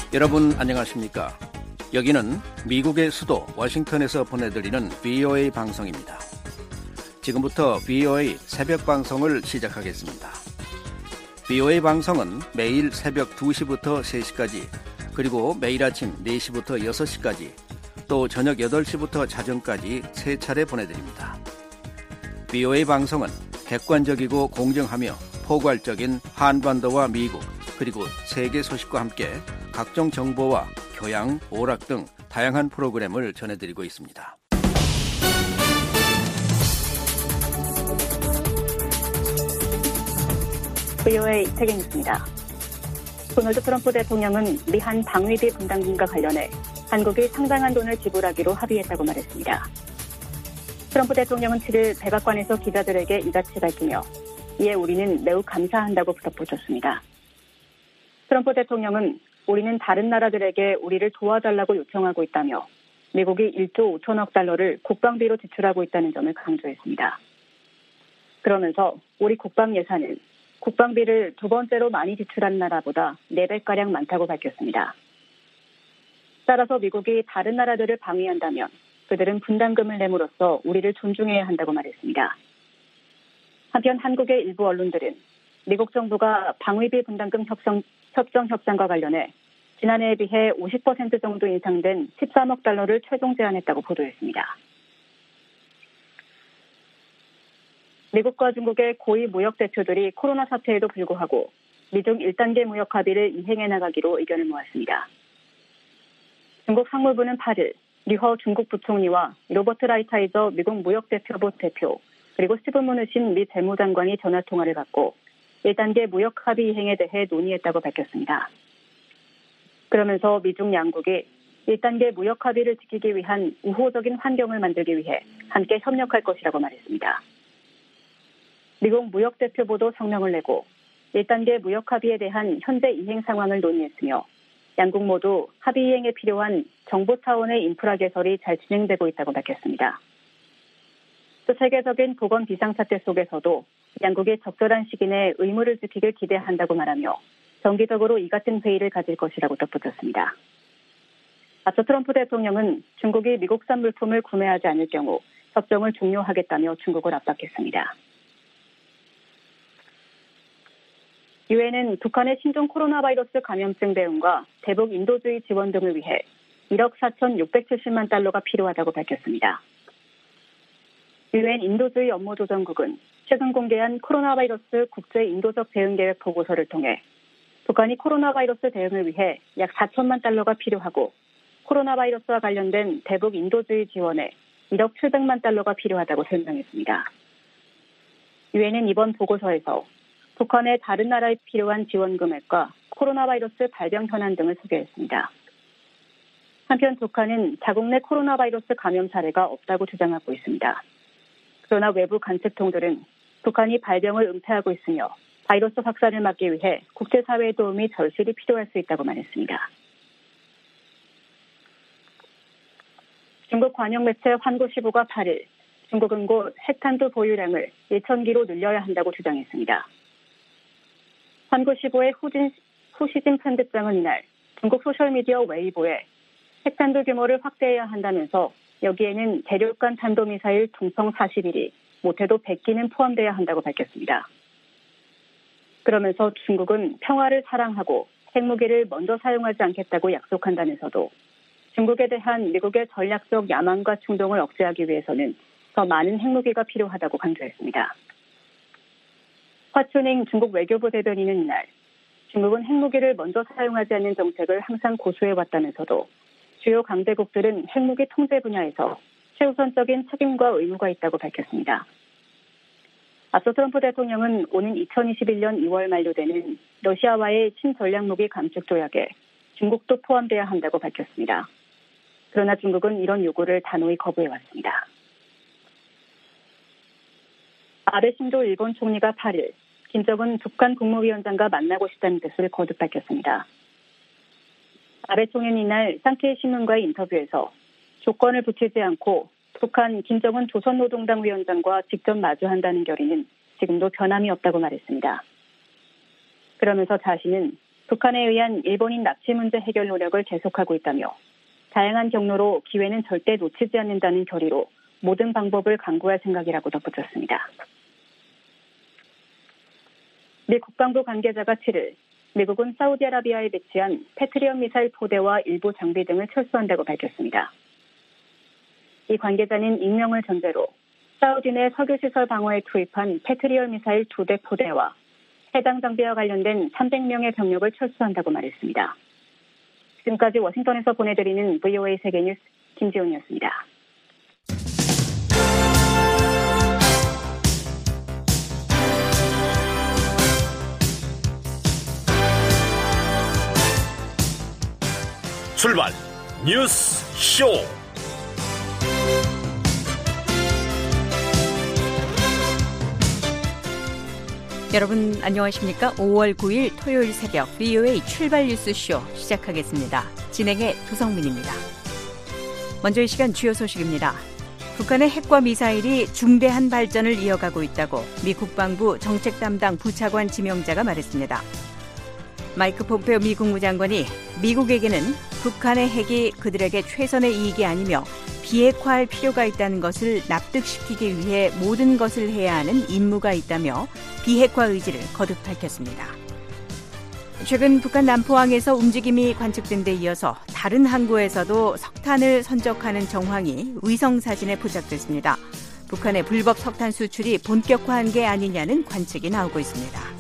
여러분 안녕하십니까? 여기는 미국의 수도 워싱턴에서 보내드리는 VOA 방송입니다. 지금부터 VOA 새벽 방송을 시작하겠습니다. VOA 방송은 매일 새벽 2시부터 3시까지, 그리고 매일 아침 4시부터 6시까지, 또 저녁 8시부터 자정까지 3차례 보내드립니다. VOA 방송은 객관적이고 공정하며 포괄적인 한반도와 미국, 그리고 세계 소식과 함께 각종 정보와 교양, 오락 등 다양한 프로그램을 전해드리고 있습니다. VOA 세계뉴스입니다. 도널드 트럼프 대통령은 미한 방위비 분담금과 관련해 한국이 상당한 돈을 지불하기로 합의했다고 말했습니다. 트럼프 대통령은 7일 백악관에서 기자들에게 이같이 밝히며 이에 우리는 매우 감사한다고 덧붙였습니다. 트럼프 대통령은 우리는 다른 나라들에게 우리를 도와달라고 요청하고 있다며 미국이 1조 5천억 달러를 국방비로 지출하고 있다는 점을 강조했습니다. 그러면서 우리 국방 예산은 국방비를 두 번째로 많이 지출한 나라보다 4배가량 많다고 밝혔습니다. 따라서 미국이 다른 나라들을 방위한다면 그들은 분담금을 내므로써 우리를 존중해야 한다고 말했습니다. 한편 한국의 일부 언론들은 미국 정부가 방위비 분담금 협정과 관련해 지난해에 비해 50% 정도 인상된 13억 달러를 최종 제안했다고 보도했습니다. 미국과 중국의 고위 무역 대표들이 코로나 사태에도 불구하고 미중 1단계 무역 합의를 이행해 나가기로 의견을 모았습니다. 중국 상무부는 8일 류허 중국 부총리와 로버트 라이트하이저 미국 무역대표부 대표, 그리고 스티븐 무누신 미 재무장관이 전화통화를 갖고 1단계 무역 합의 이행에 대해 논의했다고 밝혔습니다. 그러면서 미중 양국이 1단계 무역 합의를 지키기 위한 우호적인 환경을 만들기 위해 함께 협력할 것이라고 말했습니다. 미국 무역대표부도 성명을 내고 1단계 무역 합의에 대한 현재 이행 상황을 논의했으며 양국 모두 합의 이행에 필요한 정부 차원의 인프라 개설이 잘 진행되고 있다고 밝혔습니다. 또 세계적인 보건 비상사태 속에서도 양국이 적절한 시기 내에 의무를 지키길 기대한다고 말하며 정기적으로 이 같은 회의를 가질 것이라고 덧붙였습니다. 앞서 트럼프 대통령은 중국이 미국산 물품을 구매하지 않을 경우 협정을 종료하겠다며 중국을 압박했습니다. 유엔은 북한의 신종 코로나 바이러스 감염증 대응과 대북 인도주의 지원 등을 위해 1억 4,670만 달러가 필요하다고 밝혔습니다. 유엔 인도주의 업무조정국은 최근 공개한 코로나 바이러스 국제 인도적 대응 계획 보고서를 통해 북한이 코로나 바이러스 대응을 위해 약 4천만 달러가 필요하고 코로나 바이러스와 관련된 대북 인도주의 지원에 1억 700만 달러가 필요하다고 설명했습니다. 유엔은 이번 보고서에서 북한의 다른 나라에 필요한 지원 금액과 코로나 바이러스 발병 현안 등을 소개했습니다. 한편 북한은 자국 내 코로나 바이러스 감염 사례가 없다고 주장하고 있습니다. 그러나 외부 관측통들은 북한이 발병을 은폐하고 있으며 바이러스 확산을 막기 위해 국제사회의 도움이 절실히 필요할 수 있다고 말했습니다. 중국 관영 매체 환구시보가 8일 중국은 곧 핵탄두 보유량을 1,000기로 늘려야 한다고 주장했습니다. 환구시보의 후시진 편집장은 이날 중국 소셜미디어 웨이보에 핵탄두 규모를 확대해야 한다면서 여기에는 대륙간 탄도미사일 동성 41이 못해도 100기는 포함돼야 한다고 밝혔습니다. 그러면서 중국은 평화를 사랑하고 핵무기를 먼저 사용하지 않겠다고 약속한다면서도 중국에 대한 미국의 전략적 야망과 충동을 억제하기 위해서는 더 많은 핵무기가 필요하다고 강조했습니다. 화춘잉 중국 외교부 대변인은 이날 중국은 핵무기를 먼저 사용하지 않는 정책을 항상 고수해왔다면서도 주요 강대국들은 핵무기 통제 분야에서 최우선적인 책임과 의무가 있다고 밝혔습니다. 앞서 트럼프 대통령은 오는 2021년 2월 만료되는 러시아와의 신전략무기 감축 조약에 중국도 포함돼야 한다고 밝혔습니다. 그러나 중국은 이런 요구를 단호히 거부해왔습니다. 아베 신조 일본 총리가 8일 김정은 북한 국무위원장과 만나고 싶다는 뜻을 거듭 밝혔습니다. 아베 총리는 이날 상케이 신문과의 인터뷰에서 조건을 붙이지 않고 북한 김정은 조선노동당 위원장과 직접 마주한다는 결의는 지금도 변함이 없다고 말했습니다. 그러면서 자신은 북한에 의한 일본인 납치 문제 해결 노력을 계속하고 있다며 다양한 경로로 기회는 절대 놓치지 않는다는 결의로 모든 방법을 강구할 생각이라고 덧붙였습니다. 미 국방부 관계자가 7일 미국은 사우디아라비아에 배치한 패트리엇 미사일 포대와 일부 장비 등을 철수한다고 밝혔습니다. 이 관계자는 익명을 전제로 사우디 내 석유시설 방어에 투입한 패트리엇 미사일 2대 포대와 해당 장비와 관련된 300명의 병력을 철수한다고 말했습니다. 지금까지 워싱턴에서 보내드리는 VOA 세계뉴스 김지훈이었습니다. 출발 뉴스 쇼. 여러분 안녕하십니까? 5월 9일 토요일 새벽 VOA 출발 뉴스쇼 시작하겠습니다. 진행의 도성민입니다. 먼저 이 시간 주요 소식입니다. 북한의 핵과 미사일이 중대한 발전을 이어가고 있다고 미 국방부 정책 담당 부차관 지명자가 말했습니다. 마이크 폼페오 미 국무장관이 미국에게는 북한의 핵이 그들에게 최선의 이익이 아니며 비핵화할 필요가 있다는 것을 납득시키기 위해 모든 것을 해야 하는 임무가 있다며 비핵화 의지를 거듭 밝혔습니다. 최근 북한 남포항에서 움직임이 관측된 데 이어서 다른 항구에서도 석탄을 선적하는 정황이 위성사진에 포착됐습니다. 북한의 불법 석탄 수출이 본격화한 게 아니냐는 관측이 나오고 있습니다.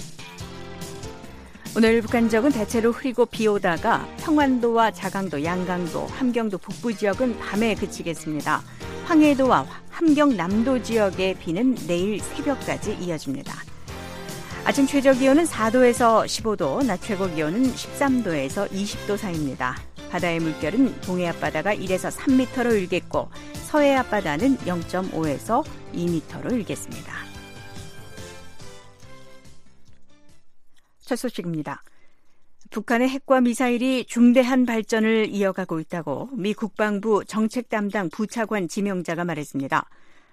오늘 북한 지역은 대체로 흐리고 비 오다가 평안도와 자강도, 양강도, 함경도 북부 지역은 밤에 그치겠습니다. 황해도와 함경남도 지역의 비는 내일 새벽까지 이어집니다. 아침 최저 기온은 4도에서 15도, 낮 최고 기온은 13도에서 20도 사이입니다. 바다의 물결은 동해 앞바다가 1에서 3m로 일겠고 서해 앞바다는 0.5에서 2m로 일겠습니다. 첫 소식입니다. 북한의 핵과 미사일이 중대한 발전을 이어가고 있다고 미 국방부 정책 담당 부차관 지명자가 말했습니다.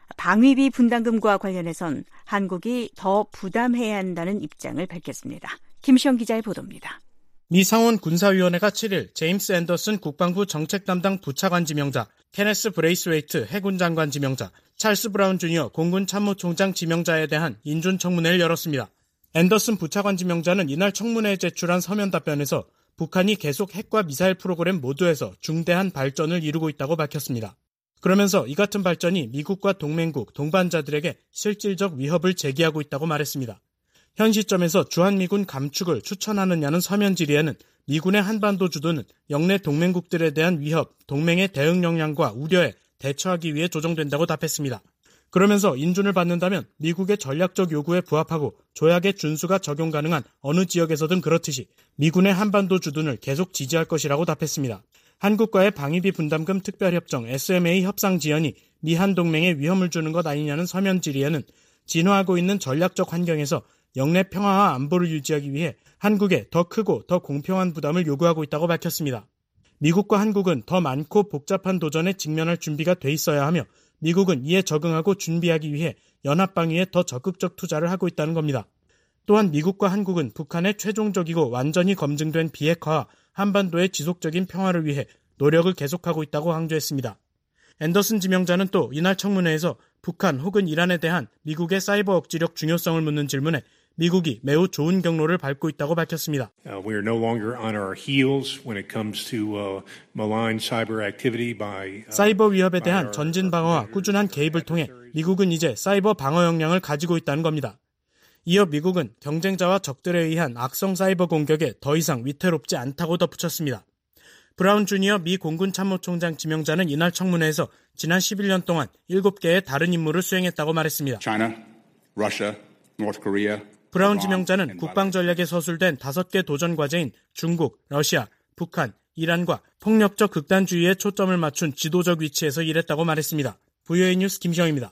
방위비 분담금과 관련해선 한국이 더 부담해야 한다는 입장을 밝혔습니다. 김시영 기자의 보도입니다. 미 상원 군사위원회가 7일 제임스 앤더슨 국방부 정책 담당 부차관 지명자, 케네스 브레이스웨이트 해군 장관 지명자, 찰스 브라운 주니어 공군 참모총장 지명자에 대한 인준 청문회를 열었습니다. 앤더슨 부차관 지명자는 이날 청문회에 제출한 서면 답변에서 북한이 계속 핵과 미사일 프로그램 모두에서 중대한 발전을 이루고 있다고 밝혔습니다. 그러면서 이 같은 발전이 미국과 동맹국, 동반자들에게 실질적 위협을 제기하고 있다고 말했습니다. 현 시점에서 주한미군 감축을 추천하느냐는 서면 질의에는 미군의 한반도 주도는 영내 동맹국들에 대한 위협, 동맹의 대응 역량과 우려에 대처하기 위해 조정된다고 답했습니다. 그러면서 인준을 받는다면 미국의 전략적 요구에 부합하고 조약의 준수가 적용 가능한 어느 지역에서든 그렇듯이 미군의 한반도 주둔을 계속 지지할 것이라고 답했습니다. 한국과의 방위비 분담금 특별협정 SMA 협상 지연이 미한 동맹에 위험을 주는 것 아니냐는 서면 질의에는 진화하고 있는 전략적 환경에서 영내 평화와 안보를 유지하기 위해 한국에 더 크고 더 공평한 부담을 요구하고 있다고 밝혔습니다. 미국과 한국은 더 많고 복잡한 도전에 직면할 준비가 돼 있어야 하며 미국은 이에 적응하고 준비하기 위해 연합방위에 더 적극적 투자를 하고 있다는 겁니다. 또한 미국과 한국은 북한의 최종적이고 완전히 검증된 비핵화와 한반도의 지속적인 평화를 위해 노력을 계속하고 있다고 강조했습니다. 앤더슨 지명자는 또 이날 청문회에서 북한 혹은 이란에 대한 미국의 사이버 억지력 중요성을 묻는 질문에 미국이 매우 좋은 경로를 밟고 있다고 밝혔습니다. We are no longer on our heels when it comes to malign cyber activity by 사이버 위협에 대한 전진 방어와 꾸준한 개입을 통해 미국은 이제 사이버 방어 역량을 가지고 있다는 겁니다. 이어 미국은 경쟁자와 적들에 의한 악성 사이버 공격에 더 이상 위태롭지 않다고 덧붙였습니다. 브라운 주니어 미 공군 참모총장 지명자는 이날 청문회에서 지난 11년 동안 7개의 다른 임무를 수행했다고 말했습니다. China, Russia, North Korea. 브라운 지명자는 국방전략에 서술된 5개 도전 과제인 중국, 러시아, 북한, 이란과 폭력적 극단주의에 초점을 맞춘 지도적 위치에서 일했다고 말했습니다. VOA 뉴스 김시영입니다.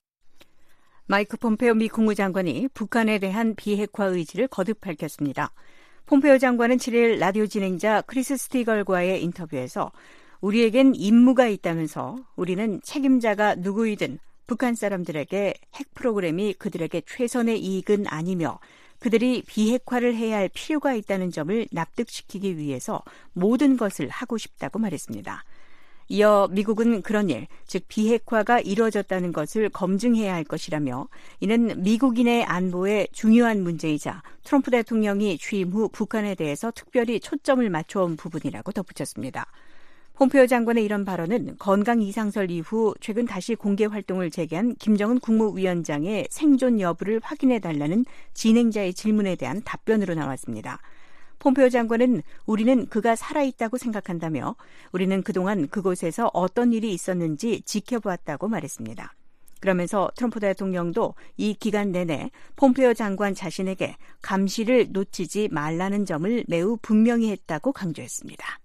마이크 폼페오 미 국무장관이 북한에 대한 비핵화 의지를 거듭 밝혔습니다. 폼페오 장관은 7일 라디오 진행자 크리스 스티걸과의 인터뷰에서 우리에겐 임무가 있다면서 우리는 책임자가 누구이든 북한 사람들에게 핵 프로그램이 그들에게 최선의 이익은 아니며 그들이 비핵화를 해야 할 필요가 있다는 점을 납득시키기 위해서 모든 것을 하고 싶다고 말했습니다. 이어 미국은 그런 일, 즉 비핵화가 이루어졌다는 것을 검증해야 할 것이라며 이는 미국인의 안보에 중요한 문제이자 트럼프 대통령이 취임 후 북한에 대해서 특별히 초점을 맞춰온 부분이라고 덧붙였습니다. 폼페이오 장관의 이런 발언은 건강 이상설 이후 최근 다시 공개 활동을 재개한 김정은 국무위원장의 생존 여부를 확인해달라는 진행자의 질문에 대한 답변으로 나왔습니다. 폼페이오 장관은 우리는 그가 살아있다고 생각한다며 우리는 그동안 그곳에서 어떤 일이 있었는지 지켜보았다고 말했습니다. 그러면서 트럼프 대통령도 이 기간 내내 폼페이오 장관 자신에게 감시를 놓치지 말라는 점을 매우 분명히 했다고 강조했습니다.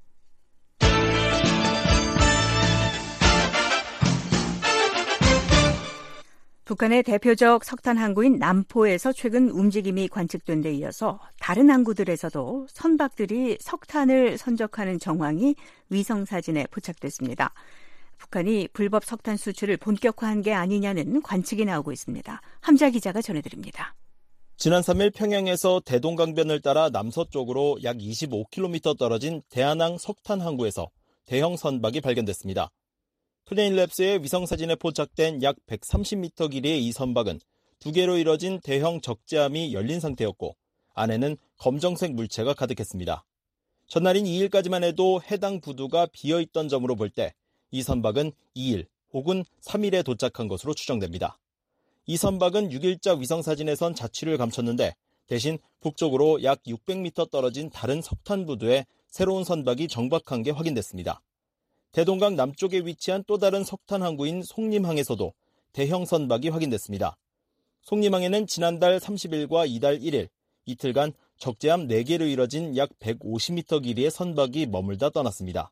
북한의 대표적 석탄 항구인 남포에서 최근 움직임이 관측된 데 이어서 다른 항구들에서도 선박들이 석탄을 선적하는 정황이 위성사진에 포착됐습니다. 북한이 불법 석탄 수출을 본격화한 게 아니냐는 관측이 나오고 있습니다. 함자 기자가 전해드립니다. 지난 3일 평양에서 대동강변을 따라 남서쪽으로 약 25km 떨어진 대한항 석탄 항구에서 대형 선박이 발견됐습니다. 플레인랩스의 위성사진에 포착된 약 130m 길이의 이 선박은 두 개로 이뤄진 대형 적재함이 열린 상태였고 안에는 검정색 물체가 가득했습니다. 전날인 2일까지만 해도 해당 부두가 비어있던 점으로 볼 때 이 선박은 2일 혹은 3일에 도착한 것으로 추정됩니다. 이 선박은 6일자 위성사진에선 자취를 감췄는데 대신 북쪽으로 약 600m 떨어진 다른 석탄 부두에 새로운 선박이 정박한 게 확인됐습니다. 대동강 남쪽에 위치한 또 다른 석탄 항구인 송림항에서도 대형 선박이 확인됐습니다. 송림항에는 지난달 30일과 이달 1일, 이틀간 적재함 4개로 이뤄진 약 150m 길이의 선박이 머물다 떠났습니다.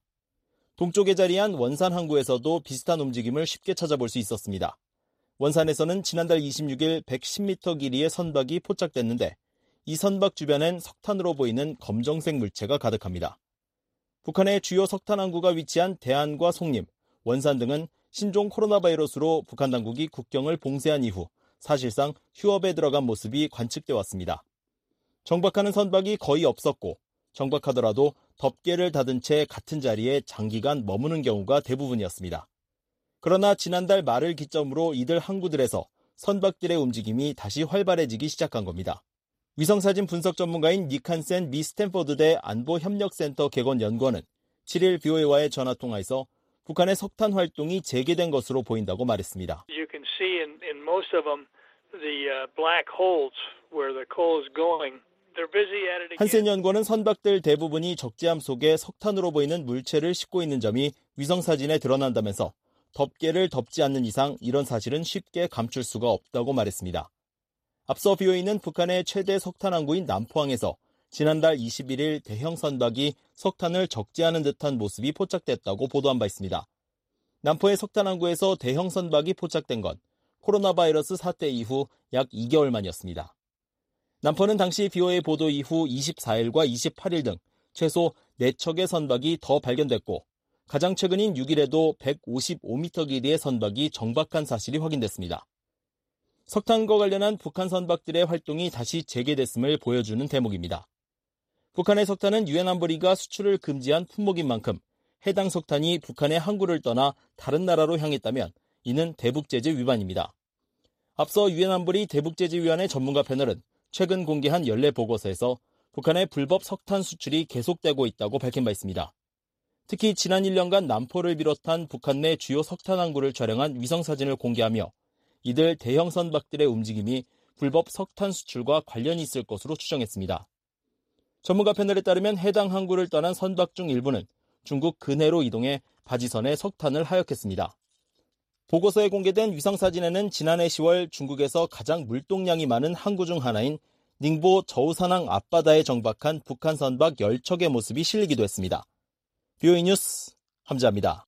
동쪽에 자리한 원산 항구에서도 비슷한 움직임을 쉽게 찾아볼 수 있었습니다. 원산에서는 지난달 26일 110m 길이의 선박이 포착됐는데 이 선박 주변엔 석탄으로 보이는 검정색 물체가 가득합니다. 북한의 주요 석탄 항구가 위치한 대안과 송림, 원산 등은 신종 코로나 바이러스로 북한 당국이 국경을 봉쇄한 이후 사실상 휴업에 들어간 모습이 관측돼 왔습니다. 정박하는 선박이 거의 없었고 정박하더라도 덮개를 닫은 채 같은 자리에 장기간 머무는 경우가 대부분이었습니다. 그러나 지난달 말을 기점으로 이들 항구들에서 선박들의 움직임이 다시 활발해지기 시작한 겁니다. 위성사진 분석 전문가인 닉 한센 미 스탠퍼드대 안보협력센터 개건 연구원은 7일 BOA와의 전화통화에서 북한의 석탄 활동이 재개된 것으로 보인다고 말했습니다. You can see in most of them the black holes where the coal is going. They're busy at it again. 한센 연구원은 선박들 대부분이 적재함 속에 석탄으로 보이는 물체를 싣고 있는 점이 위성사진에 드러난다면서 덮개를 덮지 않는 이상 이런 사실은 쉽게 감출 수가 없다고 말했습니다. 앞서 BOA는 북한의 최대 석탄 항구인 남포항에서 지난달 21일 대형 선박이 석탄을 적재하는 듯한 모습이 포착됐다고 보도한 바 있습니다. 남포의 석탄 항구에서 대형 선박이 포착된 건 코로나 바이러스 사태 이후 약 2개월 만이었습니다. 남포는 당시 BOA 보도 이후 24일과 28일 등 최소 4척의 선박이 더 발견됐고 가장 최근인 6일에도 155m 길이의 선박이 정박한 사실이 확인됐습니다. 석탄과 관련한 북한 선박들의 활동이 다시 재개됐음을 보여주는 대목입니다. 북한의 석탄은 유엔 안보리가 수출을 금지한 품목인 만큼 해당 석탄이 북한의 항구를 떠나 다른 나라로 향했다면 이는 대북제재 위반입니다. 앞서 유엔 안보리 대북제재위원회 전문가 패널은 최근 공개한 연례 보고서에서 북한의 불법 석탄 수출이 계속되고 있다고 밝힌 바 있습니다. 특히 지난 1년간 남포를 비롯한 북한 내 주요 석탄 항구를 촬영한 위성사진을 공개하며 이들 대형 선박들의 움직임이 불법 석탄 수출과 관련이 있을 것으로 추정했습니다. 전문가 패널에 따르면 해당 항구를 떠난 선박 중 일부는 중국 근해로 이동해 바지선에 석탄을 하역했습니다. 보고서에 공개된 위성사진에는 지난해 10월 중국에서 가장 물동량이 많은 항구 중 하나인 닝보 저우산항 앞바다에 정박한 북한 선박 10척의 모습이 실리기도 했습니다. BOA 뉴스 함자입니다.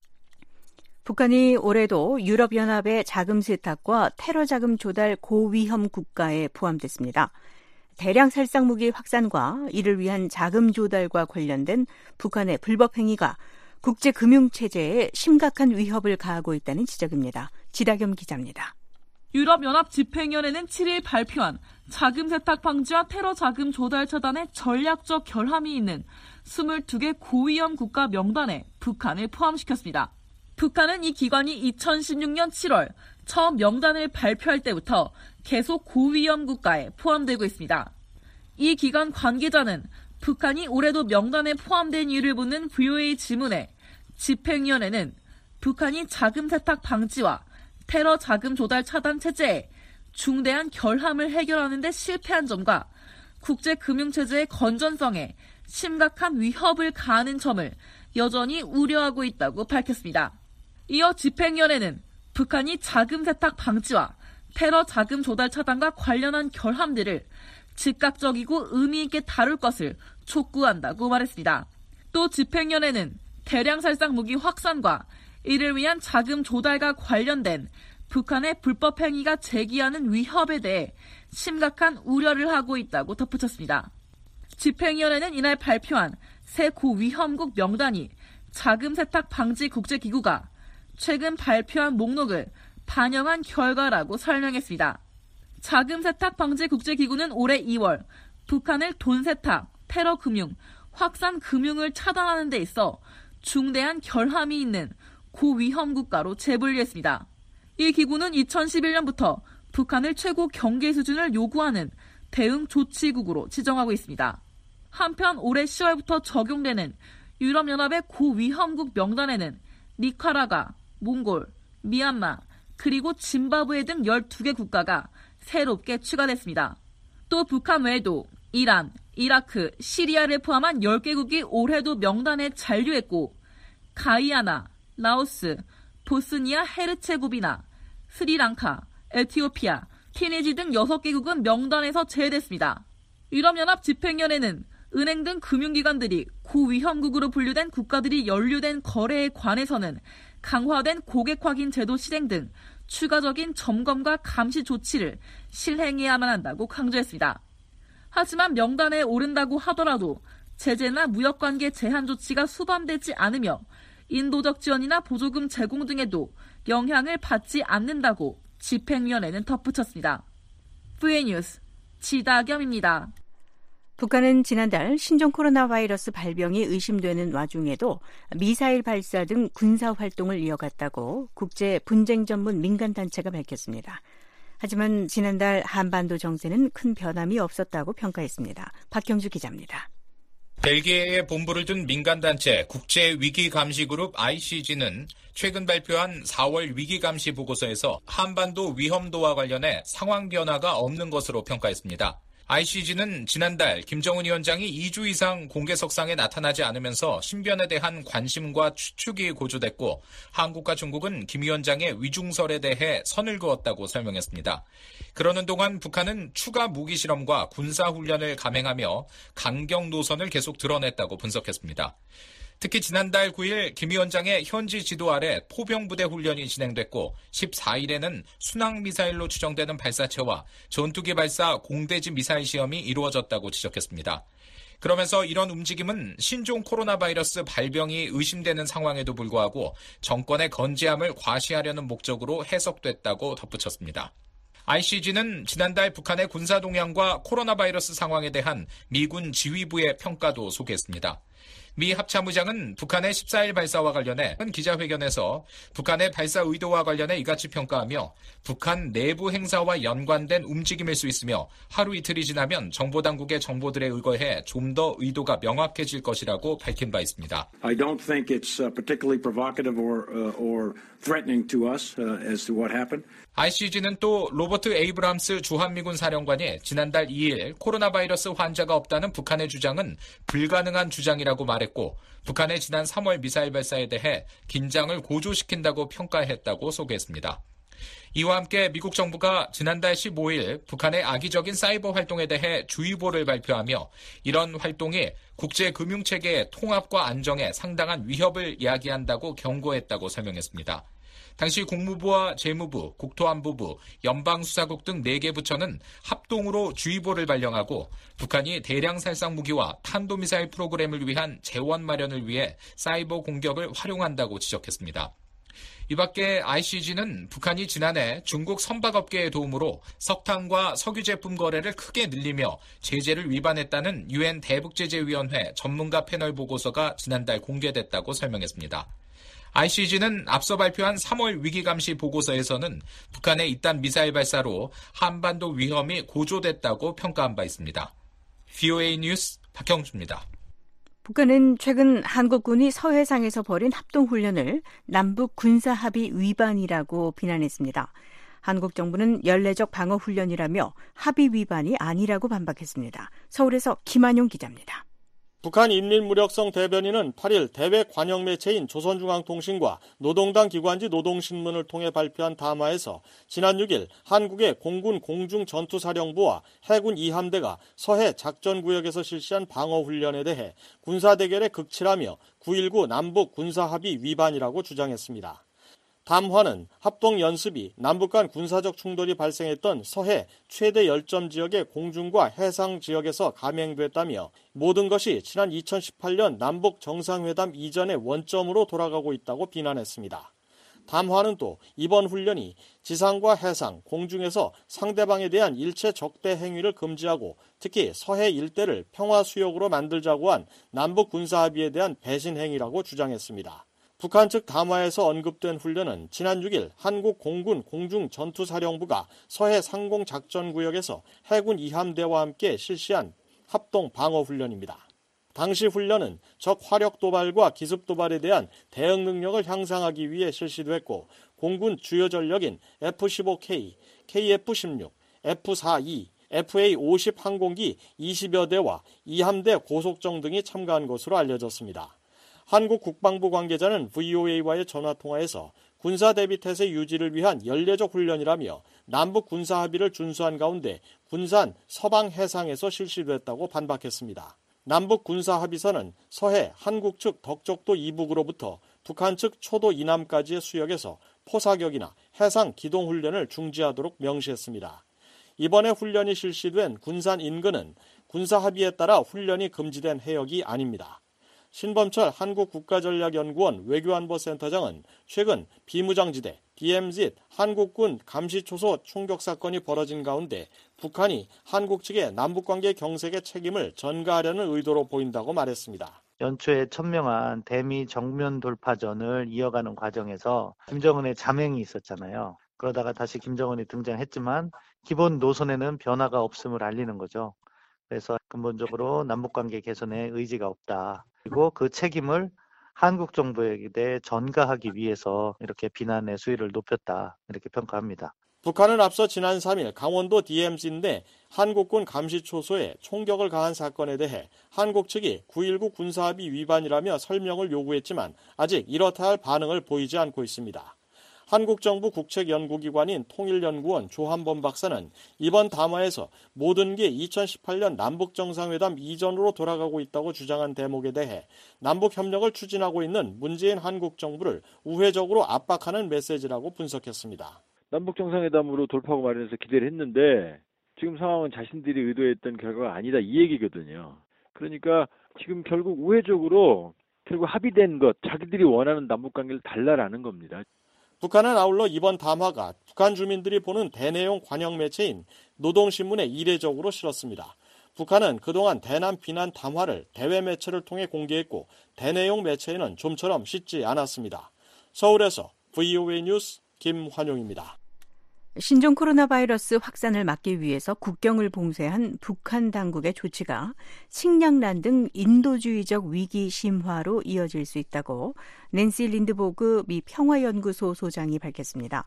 북한이 올해도 유럽연합의 자금 세탁과 테러 자금 조달 고위험 국가에 포함됐습니다. 대량 살상 무기 확산과 이를 위한 자금 조달과 관련된 북한의 불법 행위가 국제금융체제에 심각한 위협을 가하고 있다는 지적입니다. 지다겸 기자입니다. 유럽연합 집행위원회는 7일 발표한 자금 세탁 방지와 테러 자금 조달 차단에 전략적 결함이 있는 22개 고위험 국가 명단에 북한을 포함시켰습니다. 북한은 이 기관이 2016년 7월 처음 명단을 발표할 때부터 계속 고위험 국가에 포함되고 있습니다. 이 기관 관계자는 북한이 올해도 명단에 포함된 이유를 묻는 VOA 질문에 집행위원회는 북한이 자금 세탁 방지와 테러 자금 조달 차단 체제에 중대한 결함을 해결하는 데 실패한 점과 국제금융체제의 건전성에 심각한 위협을 가하는 점을 여전히 우려하고 있다고 밝혔습니다. 이어 집행위원회는 북한이 자금 세탁 방지와 테러 자금 조달 차단과 관련한 결함들을 즉각적이고 의미 있게 다룰 것을 촉구한다고 말했습니다. 또 집행위원회는 대량 살상 무기 확산과 이를 위한 자금 조달과 관련된 북한의 불법 행위가 제기하는 위협에 대해 심각한 우려를 하고 있다고 덧붙였습니다. 집행위원회는 이날 발표한 새 고위험국 명단이 자금 세탁 방지 국제기구가 최근 발표한 목록을 반영한 결과라고 설명했습니다. 자금 세탁 방지 국제기구는 올해 2월 북한을 돈 세탁, 테러 금융, 확산 금융을 차단하는 데 있어 중대한 결함이 있는 고위험 국가로 재분류했습니다. 이 기구는 2011년부터 북한을 최고 경계 수준을 요구하는 대응 조치국으로 지정하고 있습니다. 한편 올해 10월부터 적용되는 유럽연합의 고위험국 명단에는 니카라과, 몽골, 미얀마, 그리고 짐바브웨 등 12개 국가가 새롭게 추가됐습니다. 또 북한 외에도 이란, 이라크, 시리아를 포함한 10개국이 올해도 명단에 잔류했고 가이아나, 라오스, 보스니아 헤르체고비나, 스리랑카, 에티오피아, 티니지 등 6개국은 명단에서 제외됐습니다. 유럽연합 집행위원회는 은행 등 금융기관들이 고위험국으로 분류된 국가들이 연루된 거래에 관해서는 강화된 고객 확인 제도 실행 등 추가적인 점검과 감시 조치를 실행해야만 한다고 강조했습니다. 하지만 명단에 오른다고 하더라도 제재나 무역관계 제한 조치가 수반되지 않으며 인도적 지원이나 보조금 제공 등에도 영향을 받지 않는다고 집행위원회는 덧붙였습니다. VOA 뉴스 지다겸입니다. 북한은 지난달 신종 코로나 바이러스 발병이 의심되는 와중에도 미사일 발사 등 군사 활동을 이어갔다고 국제 분쟁 전문 민간단체가 밝혔습니다. 하지만 지난달 한반도 정세는 큰 변함이 없었다고 평가했습니다. 박경주 기자입니다. 벨기에에 본부를 둔 민간단체 국제위기감시그룹 ICG는 최근 발표한 4월 위기감시 보고서에서 한반도 위험도와 관련해 상황 변화가 없는 것으로 평가했습니다. ICG는 지난달 김정은 위원장이 2주 이상 공개석상에 나타나지 않으면서 신변에 대한 관심과 추측이 고조됐고 한국과 중국은 김 위원장의 위중설에 대해 선을 그었다고 설명했습니다. 그러는 동안 북한은 추가 무기 실험과 군사훈련을 감행하며 강경 노선을 계속 드러냈다고 분석했습니다. 특히 지난달 9일 김 위원장의 현지 지도 아래 포병부대 훈련이 진행됐고 14일에는 순항미사일로 추정되는 발사체와 전투기 발사 공대지 미사일 시험이 이루어졌다고 지적했습니다. 그러면서 이런 움직임은 신종 코로나 바이러스 발병이 의심되는 상황에도 불구하고 정권의 건재함을 과시하려는 목적으로 해석됐다고 덧붙였습니다. ICG는 지난달 북한의 군사 동향과 코로나 바이러스 상황에 대한 미군 지휘부의 평가도 소개했습니다. 미 합참의장은 북한의 14일 발사와 관련해 기자회견에서 북한의 발사 의도와 관련해 이같이 평가하며 북한 내부 행사와 연관된 움직임일 수 있으며 하루 이틀이 지나면 정보당국의 정보들에 의거해 좀 더 의도가 명확해질 것이라고 밝힌 바 있습니다. I don't think it's particularly provocative or threatening to us as to what happened. ICG는 또 로버트 에이브람스 주한미군 사령관이 지난달 2일 코로나 바이러스 환자가 없다는 북한의 주장은 불가능한 주장이라고 말했고 북한의 지난 3월 미사일 발사에 대해 긴장을 고조시킨다고 평가했다고 소개했습니다. 이와 함께 미국 정부가 지난달 15일 북한의 악의적인 사이버 활동에 대해 주의보를 발표하며 이런 활동이 국제금융체계의 통합과 안정에 상당한 위협을 야기한다고 경고했다고 설명했습니다. 당시 국무부와 재무부, 국토안보부, 연방수사국 등 4개 부처는 합동으로 주의보를 발령하고 북한이 대량 살상 무기와 탄도미사일 프로그램을 위한 재원 마련을 위해 사이버 공격을 활용한다고 지적했습니다. 이 밖에 ICG는 북한이 지난해 중국 선박업계의 도움으로 석탄과 석유 제품 거래를 크게 늘리며 제재를 위반했다는 UN 대북제재위원회 전문가 패널 보고서가 지난달 공개됐다고 설명했습니다. ICG는 앞서 발표한 3월 위기감시 보고서에서는 북한의 잇단 미사일 발사로 한반도 위험이 고조됐다고 평가한 바 있습니다. VOA 뉴스 박형주입니다. 북한은 최근 한국군이 서해상에서 벌인 합동훈련을 남북 군사합의 위반이라고 비난했습니다. 한국 정부는 연례적 방어훈련이라며 합의 위반이 아니라고 반박했습니다. 서울에서 김한용 기자입니다. 북한 인민무력성 대변인은 8일 대외 관영 매체인 조선중앙통신과 노동당 기관지 노동신문을 통해 발표한 담화에서 지난 6일 한국의 공군 공중전투사령부와 해군 2함대가 서해 작전구역에서 실시한 방어훈련에 대해 군사대결에 극치라며 9.19 남북 군사합의 위반이라고 주장했습니다. 담화는 합동연습이 남북 간 군사적 충돌이 발생했던 서해 최대 열점 지역의 공중과 해상 지역에서 감행됐다며 모든 것이 지난 2018년 남북 정상회담 이전의 원점으로 돌아가고 있다고 비난했습니다. 담화는 또 이번 훈련이 지상과 해상, 공중에서 상대방에 대한 일체 적대 행위를 금지하고 특히 서해 일대를 평화수역으로 만들자고 한 남북 군사합의에 대한 배신 행위라고 주장했습니다. 북한 측 담화에서 언급된 훈련은 지난 6일 한국 공군 공중전투사령부가 서해 상공작전구역에서 해군 2함대와 함께 실시한 합동 방어훈련입니다. 당시 훈련은 적 화력 도발과 기습 도발에 대한 대응 능력을 향상하기 위해 실시됐고 공군 주요 전력인 F-15K, KF-16, F-42, FA-50 항공기 20여 대와 2함대 고속정 등이 참가한 것으로 알려졌습니다. 한국 국방부 관계자는 VOA와의 전화통화에서 군사대비태세 유지를 위한 연례적 훈련이라며 남북 군사합의를 준수한 가운데 군산 서방 해상에서 실시됐다고 반박했습니다. 남북 군사합의서는 서해 한국 측 덕적도 이북으로부터 북한 측 초도 이남까지의 수역에서 포사격이나 해상 기동훈련을 중지하도록 명시했습니다. 이번에 훈련이 실시된 군산 인근은 군사합의에 따라 훈련이 금지된 해역이 아닙니다. 신범철 한국국가전략연구원 외교안보센터장은 최근 비무장지대, DMZ, 한국군 감시초소 총격 사건이 벌어진 가운데 북한이 한국 측의 남북관계 경색의 책임을 전가하려는 의도로 보인다고 말했습니다. 연초에 천명한 대미 정면 돌파전을 이어가는 과정에서 김정은의 잠행이 있었잖아요. 그러다가 다시 김정은이 등장했지만 기본 노선에는 변화가 없음을 알리는 거죠. 그래서 근본적으로 남북관계 개선에 의지가 없다. 그리고 그 책임을 한국 정부에게 대해 전가하기 위해서 이렇게 비난의 수위를 높였다. 이렇게 평가합니다. 북한은 앞서 지난 3일 강원도 DMZ 내 한국군 감시초소에 총격을 가한 사건에 대해 한국 측이 9.19 군사합의 위반이라며 설명을 요구했지만 아직 이렇다 할 반응을 보이지 않고 있습니다. 한국 정부 국책연구기관인 통일연구원 조한범 박사는 이번 담화에서 모든 게 2018년 남북정상회담 이전으로 돌아가고 있다고 주장한 대목에 대해 남북협력을 추진하고 있는 문재인 한국 정부를 우회적으로 압박하는 메시지라고 분석했습니다. 남북정상회담으로 돌파하고 마련해서 기대를 했는데 지금 상황은 자신들이 의도했던 결과가 아니다 이 얘기거든요. 그러니까 지금 결국 우회적으로 결국 합의된 것, 자기들이 원하는 남북관계를 달라라는 겁니다. 북한은 아울러 이번 담화가 북한 주민들이 보는 대내용 관영 매체인 노동신문에 이례적으로 실었습니다. 북한은 그동안 대남 비난 담화를 대외 매체를 통해 공개했고 대내용 매체에는 좀처럼 싣지 않았습니다. 서울에서 VOA 뉴스 김환용입니다. 신종 코로나 바이러스 확산을 막기 위해서 국경을 봉쇄한 북한 당국의 조치가 식량난 등 인도주의적 위기 심화로 이어질 수 있다고 낸시 린드보그 미 평화연구소 소장이 밝혔습니다.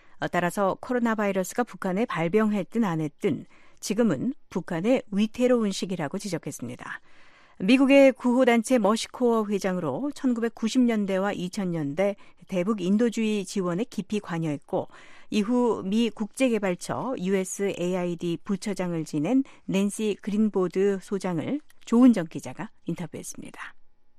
따라서 코로나 바이러스가 북한에 발병했든 안 했든 지금은 북한의 위태로운 시기라고 지적했습니다. 미국의 구호단체 머시코어 회장으로 1990년대와 2000년대 대북 인도주의 지원에 깊이 관여했고 이후 미 국제개발처 USAID 부처장을 지낸 낸시 그린보드 소장을 조은정 기자가 인터뷰했습니다.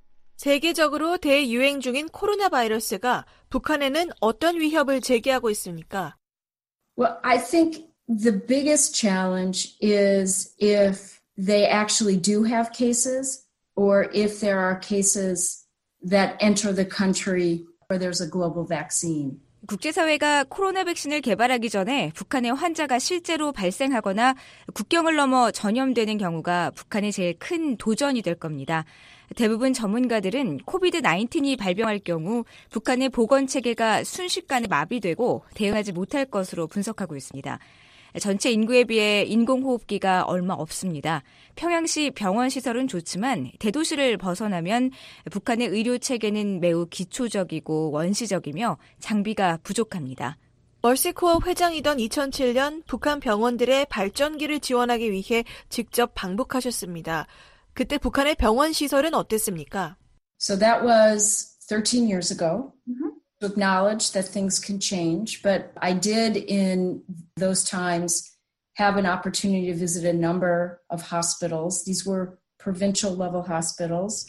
세계적으로 대유행 중인 코로나 바이러스가 북한에는 어떤 위협을 제기하고 있습니까? Well, I think the biggest challenge is if they actually do have cases or if there are cases that enter the country where there's a global vaccine. 국제사회가 코로나 백신을 개발하기 전에 북한의 환자가 실제로 발생하거나 국경을 넘어 전염되는 경우가 북한의 제일 큰 도전이 될 겁니다. 대부분 전문가들은 코비드-19이 발병할 경우 북한의 보건체계가 순식간에 마비되고 대응하지 못할 것으로 분석하고 있습니다. 전체 인구에 비해 인공호흡기가 얼마 없습니다. 평양시 병원 시설은 좋지만 대도시를 벗어나면 북한의 의료체계는 매우 기초적이고 원시적이며 장비가 부족합니다. 멀시코어 회장이던 2007년 북한 병원들의 발전기를 지원하기 위해 직접 방북하셨습니다. 그때 북한의 병원 시설은 어땠습니까? So that was 13 years ago. To acknowledge that things can change, but I did in those times have an opportunity to visit a number of hospitals. These were provincial level hospitals.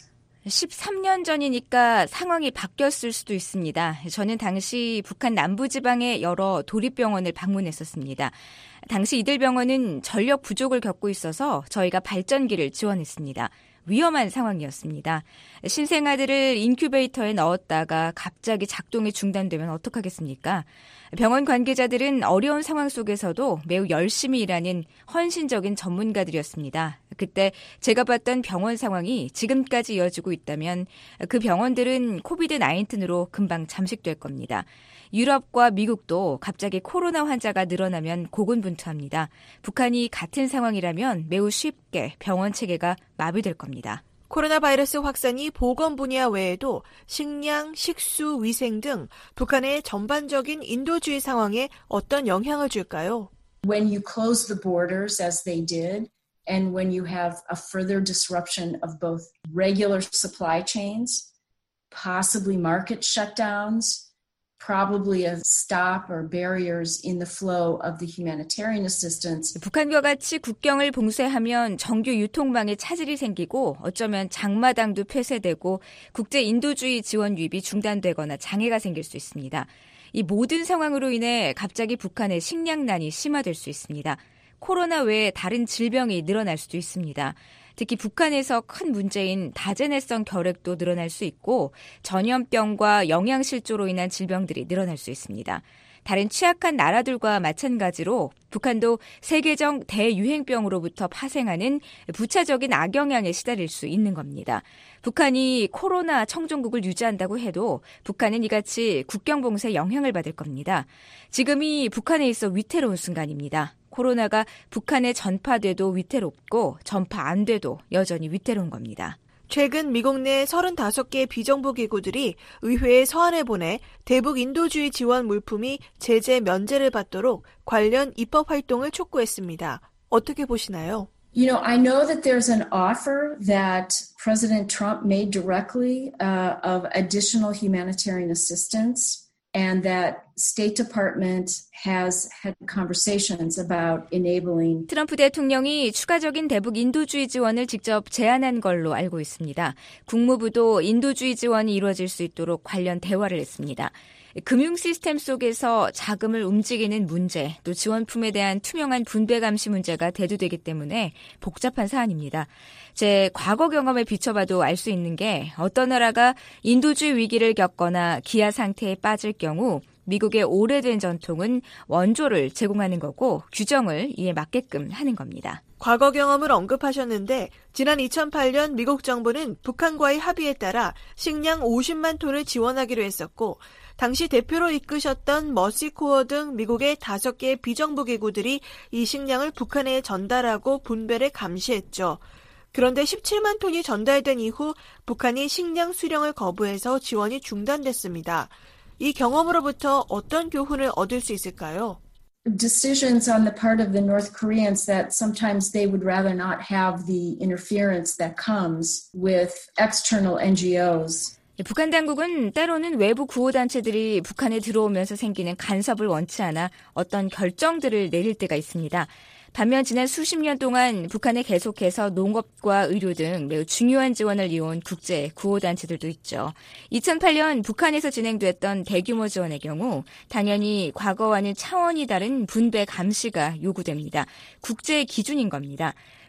13년 전이니까 상황이 바뀌었을 수도 있습니다. 저는 당시 북한 남부지방의 여러 도립병원을 방문했었습니다. 당시 이들 병원은 전력 부족을 겪고 있어서 저희가 발전기를 지원했습니다. 위험한 상황이었습니다. 신생아들을 인큐베이터에 넣었다가 갑자기 작동이 중단되면 어떡하겠습니까? 병원 관계자들은 어려운 상황 속에서도 매우 열심히 일하는 헌신적인 전문가들이었습니다. 그때 제가 봤던 병원 상황이 지금까지 이어지고 있다면 그 병원들은 코비드-19으로 금방 잠식될 겁니다. 유럽과 미국도 갑자기 코로나 환자가 늘어나면 고군분투합니다. 북한이 같은 상황이라면 매우 쉽게 병원 체계가 마비될 겁니다. 코로나 바이러스 확산이 보건 분야 외에도 식량, 식수, 위생 등 북한의 전반적인 인도주의 상황에 어떤 영향을 줄까요? When you close the borders as they did, and when you have a further disruption of both regular supply chains, possibly market shutdowns, probably a stop or barriers in the flow of the humanitarian assistance. 북한과 같이 국경을 봉쇄하면 정규 유통망에 차질이 생기고 어쩌면 장마당도 폐쇄되고 국제 인도주의 지원 유입이 중단되거나 장애가 생길 수 있습니다. 이 모든 상황으로 인해 갑자기 북한의 식량난이 심화될 수 있습니다. 코로나 외에 다른 질병이 늘어날 수도 있습니다. 특히 북한에서 큰 문제인 다제내성 결핵도 늘어날 수 있고 전염병과 영양실조로 인한 질병들이 늘어날 수 있습니다. 다른 취약한 나라들과 마찬가지로 북한도 세계적 대유행병으로부터 파생하는 부차적인 악영향에 시달릴 수 있는 겁니다. 북한이 코로나 청정국을 유지한다고 해도 북한은 이같이 국경 봉쇄 영향을 받을 겁니다. 지금이 북한에 있어 위태로운 순간입니다. 코로나가 북한에 전파돼도 위태롭고 전파 안 돼도 여전히 위태로운 겁니다. 최근 미국 내 35개 비정부 기구들이 의회에 서한을 보내 대북 인도주의 지원 물품이 제재 면제를 받도록 관련 입법 활동을 촉구했습니다. 어떻게 보시나요? You know, I know that there's an offer that President Trump made directly of additional humanitarian assistance. And that State Department has had conversations about enabling. 트럼프 대통령이 추가적인 대북 인도주의 지원을 직접 제안한 걸로 알고 있습니다. 국무부도 인도주의 지원이 이루어질 수 있도록 관련 대화를 했습니다. 금융 시스템 속에서 자금을 움직이는 문제, 또 지원품에 대한 투명한 분배 감시 문제가 대두되기 때문에 복잡한 사안입니다. 제 과거 경험에 비춰봐도 알 수 있는 게 어떤 나라가 인도주의 위기를 겪거나 기아 상태에 빠질 경우 미국의 오래된 전통은 원조를 제공하는 거고 규정을 이에 맞게끔 하는 겁니다. 과거 경험을 언급하셨는데 지난 2008년 미국 정부는 북한과의 합의에 따라 식량 50만 톤을 지원하기로 했었고 당시 대표로 이끄셨던 멀시코어 등 미국의 5개 비정부 기구들이 이 식량을 북한에 전달하고 분배를 감시했죠. 그런데 17만 톤이 전달된 이후 북한이 식량 수령을 거부해서 지원이 중단됐습니다. 이 경험으로부터 어떤 교훈을 얻을 수 있을까요? Decisions on the part of the North Koreans that sometimes they would rather not have the interference that comes with external NGOs. 북한 당국은 때로는 외부 구호단체들이 북한에 들어오면서 생기는 간섭을 원치 않아 어떤 결정들을 내릴 때가 있습니다. 반면 지난 수십 년 동안 북한에 계속해서 농업과 의료 등 매우 중요한 지원을 이어온 국제 구호단체들도 있죠. 2008년 북한에서 진행됐던 대규모 지원의 경우 당연히 과거와는 차원이 다른 분배 감시가 요구됩니다. 국제 기준인 겁니다.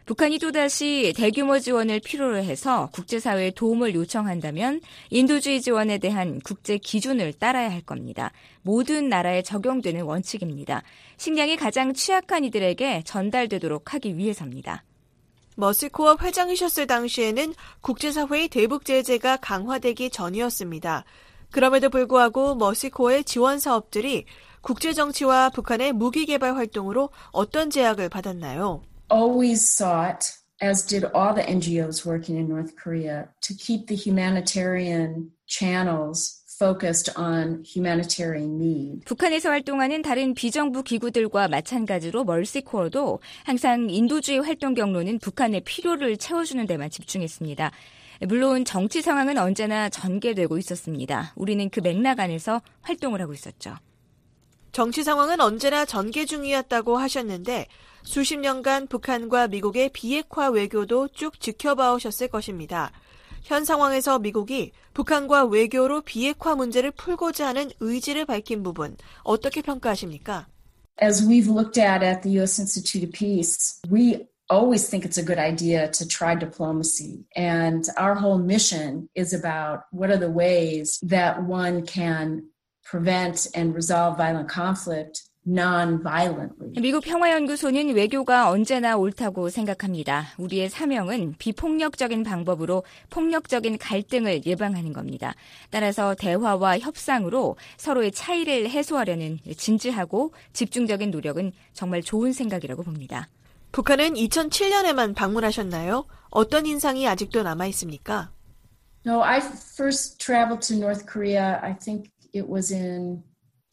북한이 또다시 대규모 지원을 필요로 해서 국제사회에 도움을 요청한다면 인도주의 지원에 대한 국제 기준을 따라야 할 겁니다. 모든 나라에 적용되는 원칙입니다. 식량이 가장 취약한 이들에게 전달되도록 하기 위해서입니다. 머시코어 회장이셨을 당시에는 국제사회의 대북 제재가 강화되기 전이었습니다. 그럼에도 불구하고 머시코어의 지원 사업들이 국제정치와 북한의 무기 개발 활동으로 어떤 제약을 받았나요? Always sought, as did all the NGOs working in North Korea, to keep the humanitarian channels focused on humanitarian need. 북한에서 활동하는 다른 비정부 기구들과 마찬가지로 멀시코어도 항상 인도주의 활동 경로는 북한의 필요를 채워주는 데만 집중했습니다. 물론 정치 상황은 언제나 전개되고 있었습니다. 우리는 그 맥락 안에서 활동을 하고 있었죠. 정치 상황은 언제나 전개 중이었다고 하셨는데 수십 년간 북한과 미국의 비핵화 외교도 쭉 지켜봐 오셨을 것입니다. 현 상황에서 미국이 북한과 외교로 비핵화 문제를 풀고자 하는 의지를 밝힌 부분 어떻게 평가하십니까? As we've looked at the U.S. Institute of Peace, we always think it's a good idea to try diplomacy. And our whole mission is about what are the ways that one can prevent and resolve violent conflict non-violently. 미국 평화연구소는 외교가 언제나 옳다고 생각합니다. 우리의 사명은 비폭력적인 방법으로 폭력적인 갈등을 예방하는 겁니다. 따라서 대화와 협상으로 서로의 차이를 해소하려는 진지하고 집중적인 노력은 정말 좋은 생각이라고 봅니다. 북한은 2007년에만 방문하셨나요? 어떤 인상이 아직도 남아 있습니까? No, I first traveled to North Korea, I think it was in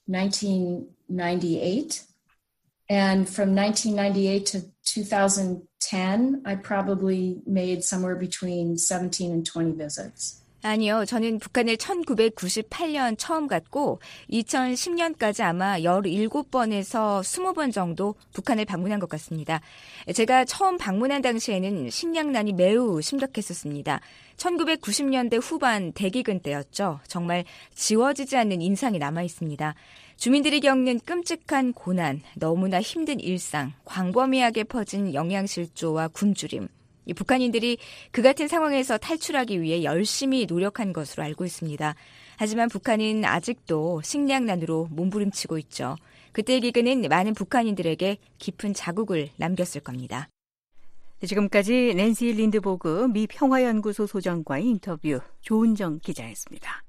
1998. And from 1998 to 2010, I probably made somewhere between 17 and 20 visits. 아니요. 저는 북한을 1998년 처음 갔고 2010년까지 아마 17번에서 20번 정도 북한을 방문한 것 같습니다. 제가 처음 방문한 당시에는 식량난이 매우 심각했었습니다. 1990년대 후반 대기근 때였죠. 정말 지워지지 않는 인상이 남아 있습니다. 주민들이 겪는 끔찍한 고난, 너무나 힘든 일상, 광범위하게 퍼진 영양실조와 굶주림. 이 북한인들이 그 같은 상황에서 탈출하기 위해 열심히 노력한 것으로 알고 있습니다. 하지만 북한은 아직도 식량난으로 몸부림치고 있죠. 그때의 기근은 많은 북한인들에게 깊은 자국을 남겼을 겁니다. 지금까지 낸시 린드보그 미 평화연구소 소장과의 인터뷰 조은정 기자였습니다.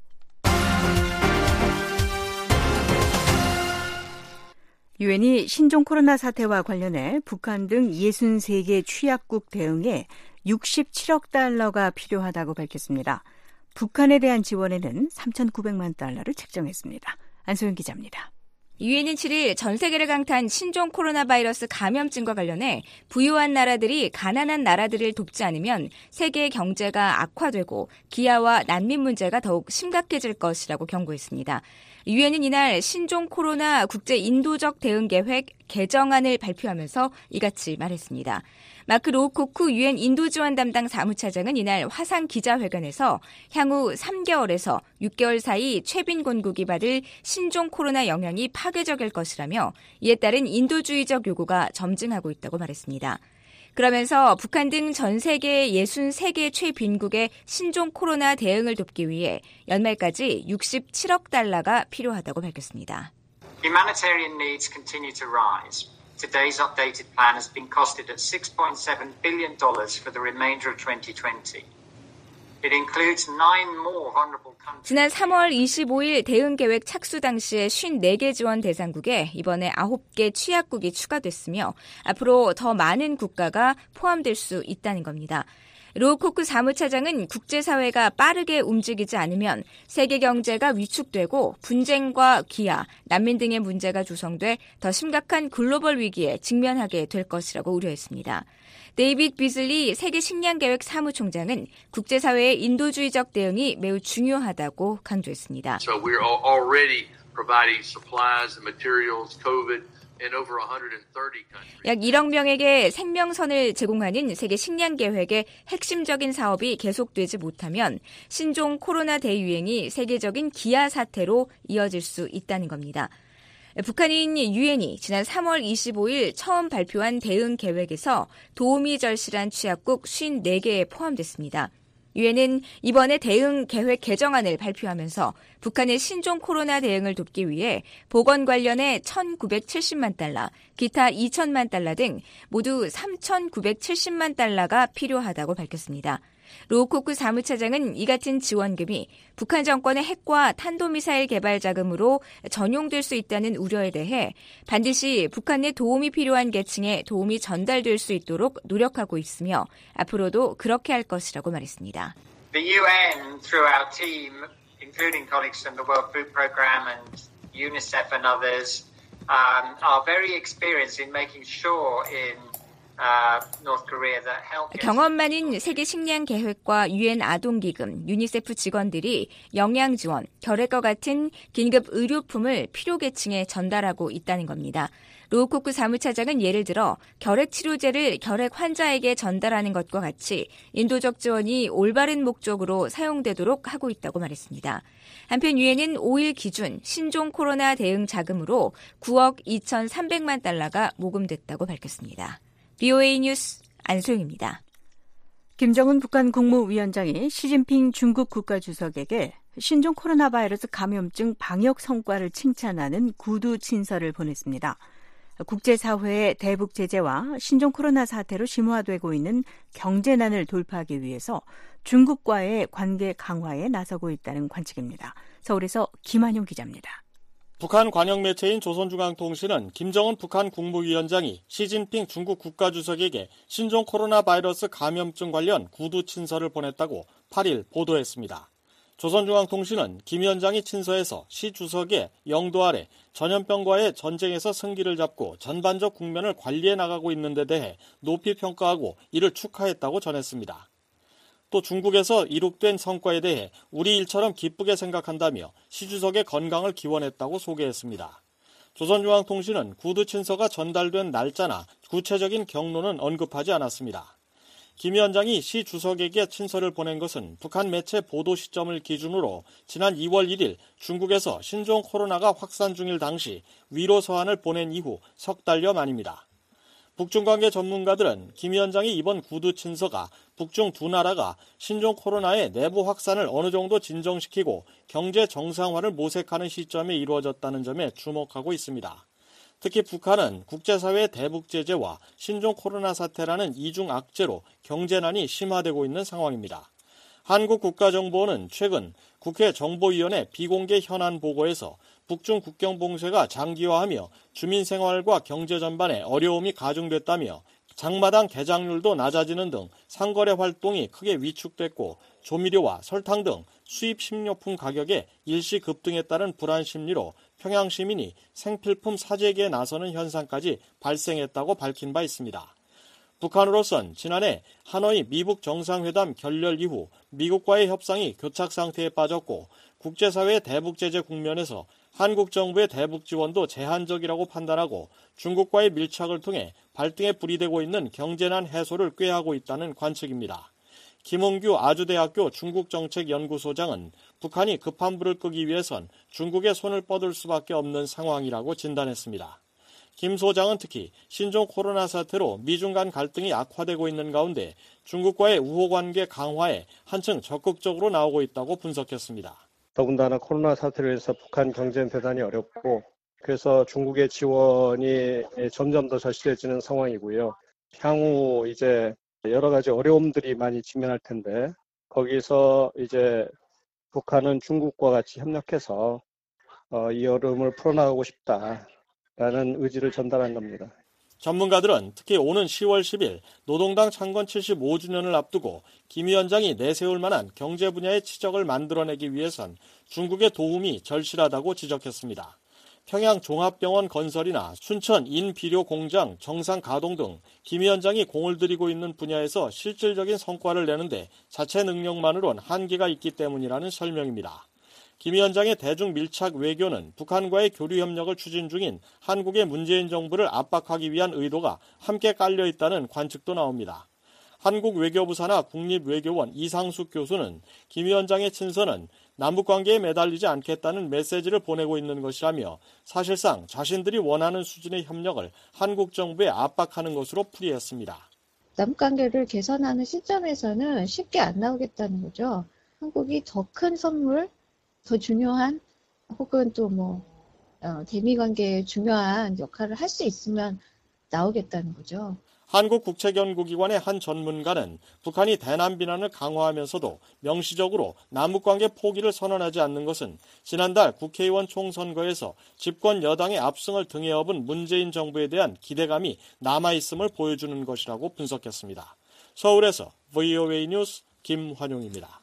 유엔이 신종 코로나 사태와 관련해 북한 등 63개 취약국 대응에 67억 달러가 필요하다고 밝혔습니다. 북한에 대한 지원에는 3,900만 달러를 책정했습니다. 안소영 기자입니다. 유엔은 7일 전 세계를 강타한 신종 코로나 바이러스 감염증과 관련해 부유한 나라들이 가난한 나라들을 돕지 않으면 세계의 경제가 악화되고 기아와 난민 문제가 더욱 심각해질 것이라고 경고했습니다. 유엔은 이날 신종 코로나 국제 인도적 대응 계획 개정안을 발표하면서 이같이 말했습니다. 마크 로우코크 유엔 인도지원 담당 사무차장은 이날 화상 기자회견에서 향후 3개월에서 6개월 사이 최빈곤국이 받을 신종 코로나 영향이 파괴적일 것이라며 이에 따른 인도주의적 요구가 점증하고 있다고 말했습니다. 그러면서 북한 등 전 세계 63개 최빈국의 신종 코로나 대응을 돕기 위해 연말까지 67억 달러가 필요하다고 밝혔습니다. Humanitarian needs continue to rise. Today's updated plan has been costed at $6.7 billion for the remainder of 2020. It includes 9 more vulnerable countries. 지난 3월 25일 대응 계획 착수 당시에 54개 지원 대상국에 이번에 9개 취약국이 추가됐으며 앞으로 더 많은 국가가 포함될 수 있다는 겁니다. 로우코크 사무차장은 국제사회가 빠르게 움직이지 않으면 세계 경제가 위축되고 분쟁과 기아, 난민 등의 문제가 조성돼 더 심각한 글로벌 위기에 직면하게 될 것이라고 우려했습니다. 데이빗 비즐리 세계식량계획 사무총장은 국제사회의 인도주의적 대응이 매우 중요하다고 강조했습니다. So we're already providing supplies and materials, COVID. 약 1억 명에게 생명선을 제공하는 세계 식량 계획의 핵심적인 사업이 계속되지 못하면 신종 코로나 대유행이 세계적인 기아 사태로 이어질 수 있다는 겁니다. 북한인 유엔이 지난 3월 25일 처음 발표한 대응 계획에서 도우미 절실한 취약국 54개에 포함됐습니다. 유엔은 이번에 대응 계획 개정안을 발표하면서 북한의 신종 코로나 대응을 돕기 위해 보건 관련에 1,970만 달러, 기타 2천만 달러 등 모두 3,970만 달러가 필요하다고 밝혔습니다. 로우코크 사무차장은 이 같은 지원금이 북한 정권의 핵과 탄도미사일 개발 자금으로 전용될 수 있다는 우려에 대해 반드시 북한 내 도움이 필요한 계층에 도움이 전달될 수 있도록 노력하고 있으며 앞으로도 그렇게 할 것이라고 말했습니다. The UN, through our team, including colleagues from the World Food Programme and UNICEF and others, are very experienced in making sure in 경험 많은 세계 식량 계획과 유엔 아동기금, 유니세프 직원들이 영양 지원, 결핵과 같은 긴급 의료품을 필요 계층에 전달하고 있다는 겁니다. 로우코크 사무차장은 예를 들어 결핵 치료제를 결핵 환자에게 전달하는 것과 같이 인도적 지원이 올바른 목적으로 사용되도록 하고 있다고 말했습니다. 한편 유엔은 5일 기준 신종 코로나 대응 자금으로 9억 2,300만 달러가 모금됐다고 밝혔습니다. BOA 뉴스 안소영입니다. 김정은 북한 국무위원장이 시진핑 중국 국가주석에게 신종 코로나 바이러스 감염증 방역 성과를 칭찬하는 구두 친서를 보냈습니다. 국제사회의 대북 제재와 신종 코로나 사태로 심화되고 있는 경제난을 돌파하기 위해서 중국과의 관계 강화에 나서고 있다는 관측입니다. 서울에서 김한용 기자입니다. 북한 관영 매체인 조선중앙통신은 김정은 북한 국무위원장이 시진핑 중국 국가주석에게 신종 코로나 바이러스 감염증 관련 구두 친서를 보냈다고 8일 보도했습니다. 조선중앙통신은 김 위원장이 친서에서 시 주석의 영도 아래 전염병과의 전쟁에서 승기를 잡고 전반적 국면을 관리해 나가고 있는 데 대해 높이 평가하고 이를 축하했다고 전했습니다. 또 중국에서 이룩된 성과에 대해 우리 일처럼 기쁘게 생각한다며 시 주석의 건강을 기원했다고 소개했습니다. 조선중앙통신은 구두 친서가 전달된 날짜나 구체적인 경로는 언급하지 않았습니다. 김 위원장이 시 주석에게 친서를 보낸 것은 북한 매체 보도 시점을 기준으로 지난 2월 1일 중국에서 신종 코로나가 확산 중일 당시 위로 서한을 보낸 이후 석 달여 만입니다. 북중 관계 전문가들은 김 위원장이 이번 구두 친서가 북중 두 나라가 신종 코로나의 내부 확산을 어느 정도 진정시키고 경제 정상화를 모색하는 시점에 이루어졌다는 점에 주목하고 있습니다. 특히 북한은 국제사회의 대북 제재와 신종 코로나 사태라는 이중 악재로 경제난이 심화되고 있는 상황입니다. 한국국가정보원은 최근 국회 정보위원회 비공개 현안 보고에서 북중 국경 봉쇄가 장기화하며 주민 생활과 경제 전반에 어려움이 가중됐다며 장마당 개장률도 낮아지는 등 상거래 활동이 크게 위축됐고 조미료와 설탕 등 수입 식료품 가격에 일시 급등에 따른 불안 심리로 평양 시민이 생필품 사재기에 나서는 현상까지 발생했다고 밝힌 바 있습니다. 북한으로선 지난해 하노이 미북 정상회담 결렬 이후 미국과의 협상이 교착 상태에 빠졌고 국제사회의 대북 제재 국면에서 한국 정부의 대북 지원도 제한적이라고 판단하고 중국과의 밀착을 통해 발등에 불이 되고 있는 경제난 해소를 꾀하고 있다는 관측입니다. 김홍규 아주대학교 중국정책연구소장은 북한이 급한 불을 끄기 위해선 중국의 손을 뻗을 수밖에 없는 상황이라고 진단했습니다. 김 소장은 특히 신종 코로나 사태로 미중 간 갈등이 악화되고 있는 가운데 중국과의 우호관계 강화에 한층 적극적으로 나오고 있다고 분석했습니다. 더군다나 코로나 사태로 해서 북한 경제는 대단히 어렵고 그래서 중국의 지원이 점점 더 절실해지는 상황이고요. 향후 이제 여러 가지 어려움들이 많이 직면할 텐데 거기서 이제 북한은 중국과 같이 협력해서 이 어려움을 풀어나가고 싶다라는 의지를 전달한 겁니다. 전문가들은 특히 오는 10월 10일 노동당 창건 75주년을 앞두고 김 위원장이 내세울 만한 경제 분야의 치적을 만들어내기 위해선 중국의 도움이 절실하다고 지적했습니다. 평양 종합병원 건설이나 순천 인비료 공장 정상 가동 등 김 위원장이 공을 들이고 있는 분야에서 실질적인 성과를 내는데 자체 능력만으론 한계가 있기 때문이라는 설명입니다. 김 위원장의 대중 밀착 외교는 북한과의 교류 협력을 추진 중인 한국의 문재인 정부를 압박하기 위한 의도가 함께 깔려 있다는 관측도 나옵니다. 한국 외교부 산하 국립외교원 이상숙 교수는 김 위원장의 친서는 남북관계에 매달리지 않겠다는 메시지를 보내고 있는 것이라며 사실상 자신들이 원하는 수준의 협력을 한국 정부에 압박하는 것으로 풀이했습니다. 남북관계를 개선하는 시점에서는 쉽게 안 나오겠다는 거죠. 한국이 더 큰 선물, 더 중요한 혹은 또 대미관계에 중요한 역할을 할 수 있으면 나오겠다는 거죠. 한국국책연구기관의 한 전문가는 북한이 대남 비난을 강화하면서도 명시적으로 남북관계 포기를 선언하지 않는 것은 지난달 국회의원 총선거에서 집권 여당의 압승을 등에 업은 문재인 정부에 대한 기대감이 남아있음을 보여주는 것이라고 분석했습니다. 서울에서 VOA 뉴스 김환용입니다.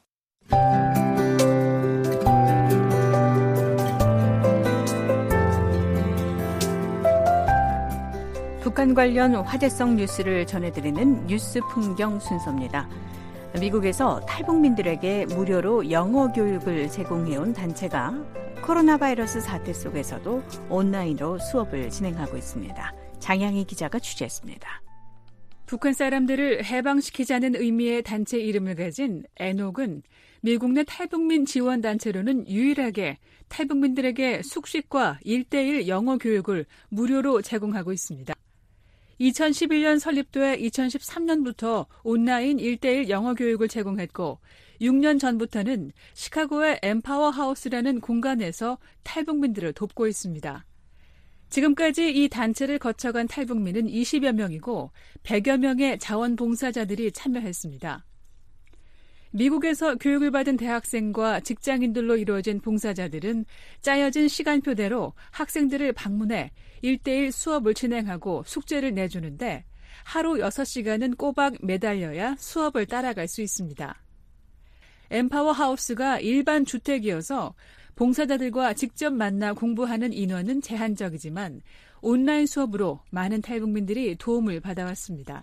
북한 관련 화제성 뉴스를 전해드리는 뉴스 풍경 순서입니다. 미국에서 탈북민들에게 무료로 영어 교육을 제공해온 단체가 코로나 바이러스 사태 속에서도 온라인으로 수업을 진행하고 있습니다. 장양희 기자가 취재했습니다. 북한 사람들을 해방시키자는 의미의 단체 이름을 가진 에녹은 미국 내 탈북민 지원단체로는 유일하게 탈북민들에게 숙식과 1:1 영어 교육을 무료로 제공하고 있습니다. 2011년 설립돼 2013년부터 온라인 1:1 영어 교육을 제공했고 6년 전부터는 시카고의 엠파워 하우스라는 공간에서 탈북민들을 돕고 있습니다. 지금까지 이 단체를 거쳐간 탈북민은 20여 명이고 100여 명의 자원봉사자들이 참여했습니다. 미국에서 교육을 받은 대학생과 직장인들로 이루어진 봉사자들은 짜여진 시간표대로 학생들을 방문해 1:1 수업을 진행하고 숙제를 내주는데 하루 6시간은 꼬박 매달려야 수업을 따라갈 수 있습니다. 엠파워 하우스가 일반 주택이어서 봉사자들과 직접 만나 공부하는 인원은 제한적이지만 온라인 수업으로 많은 탈북민들이 도움을 받아왔습니다.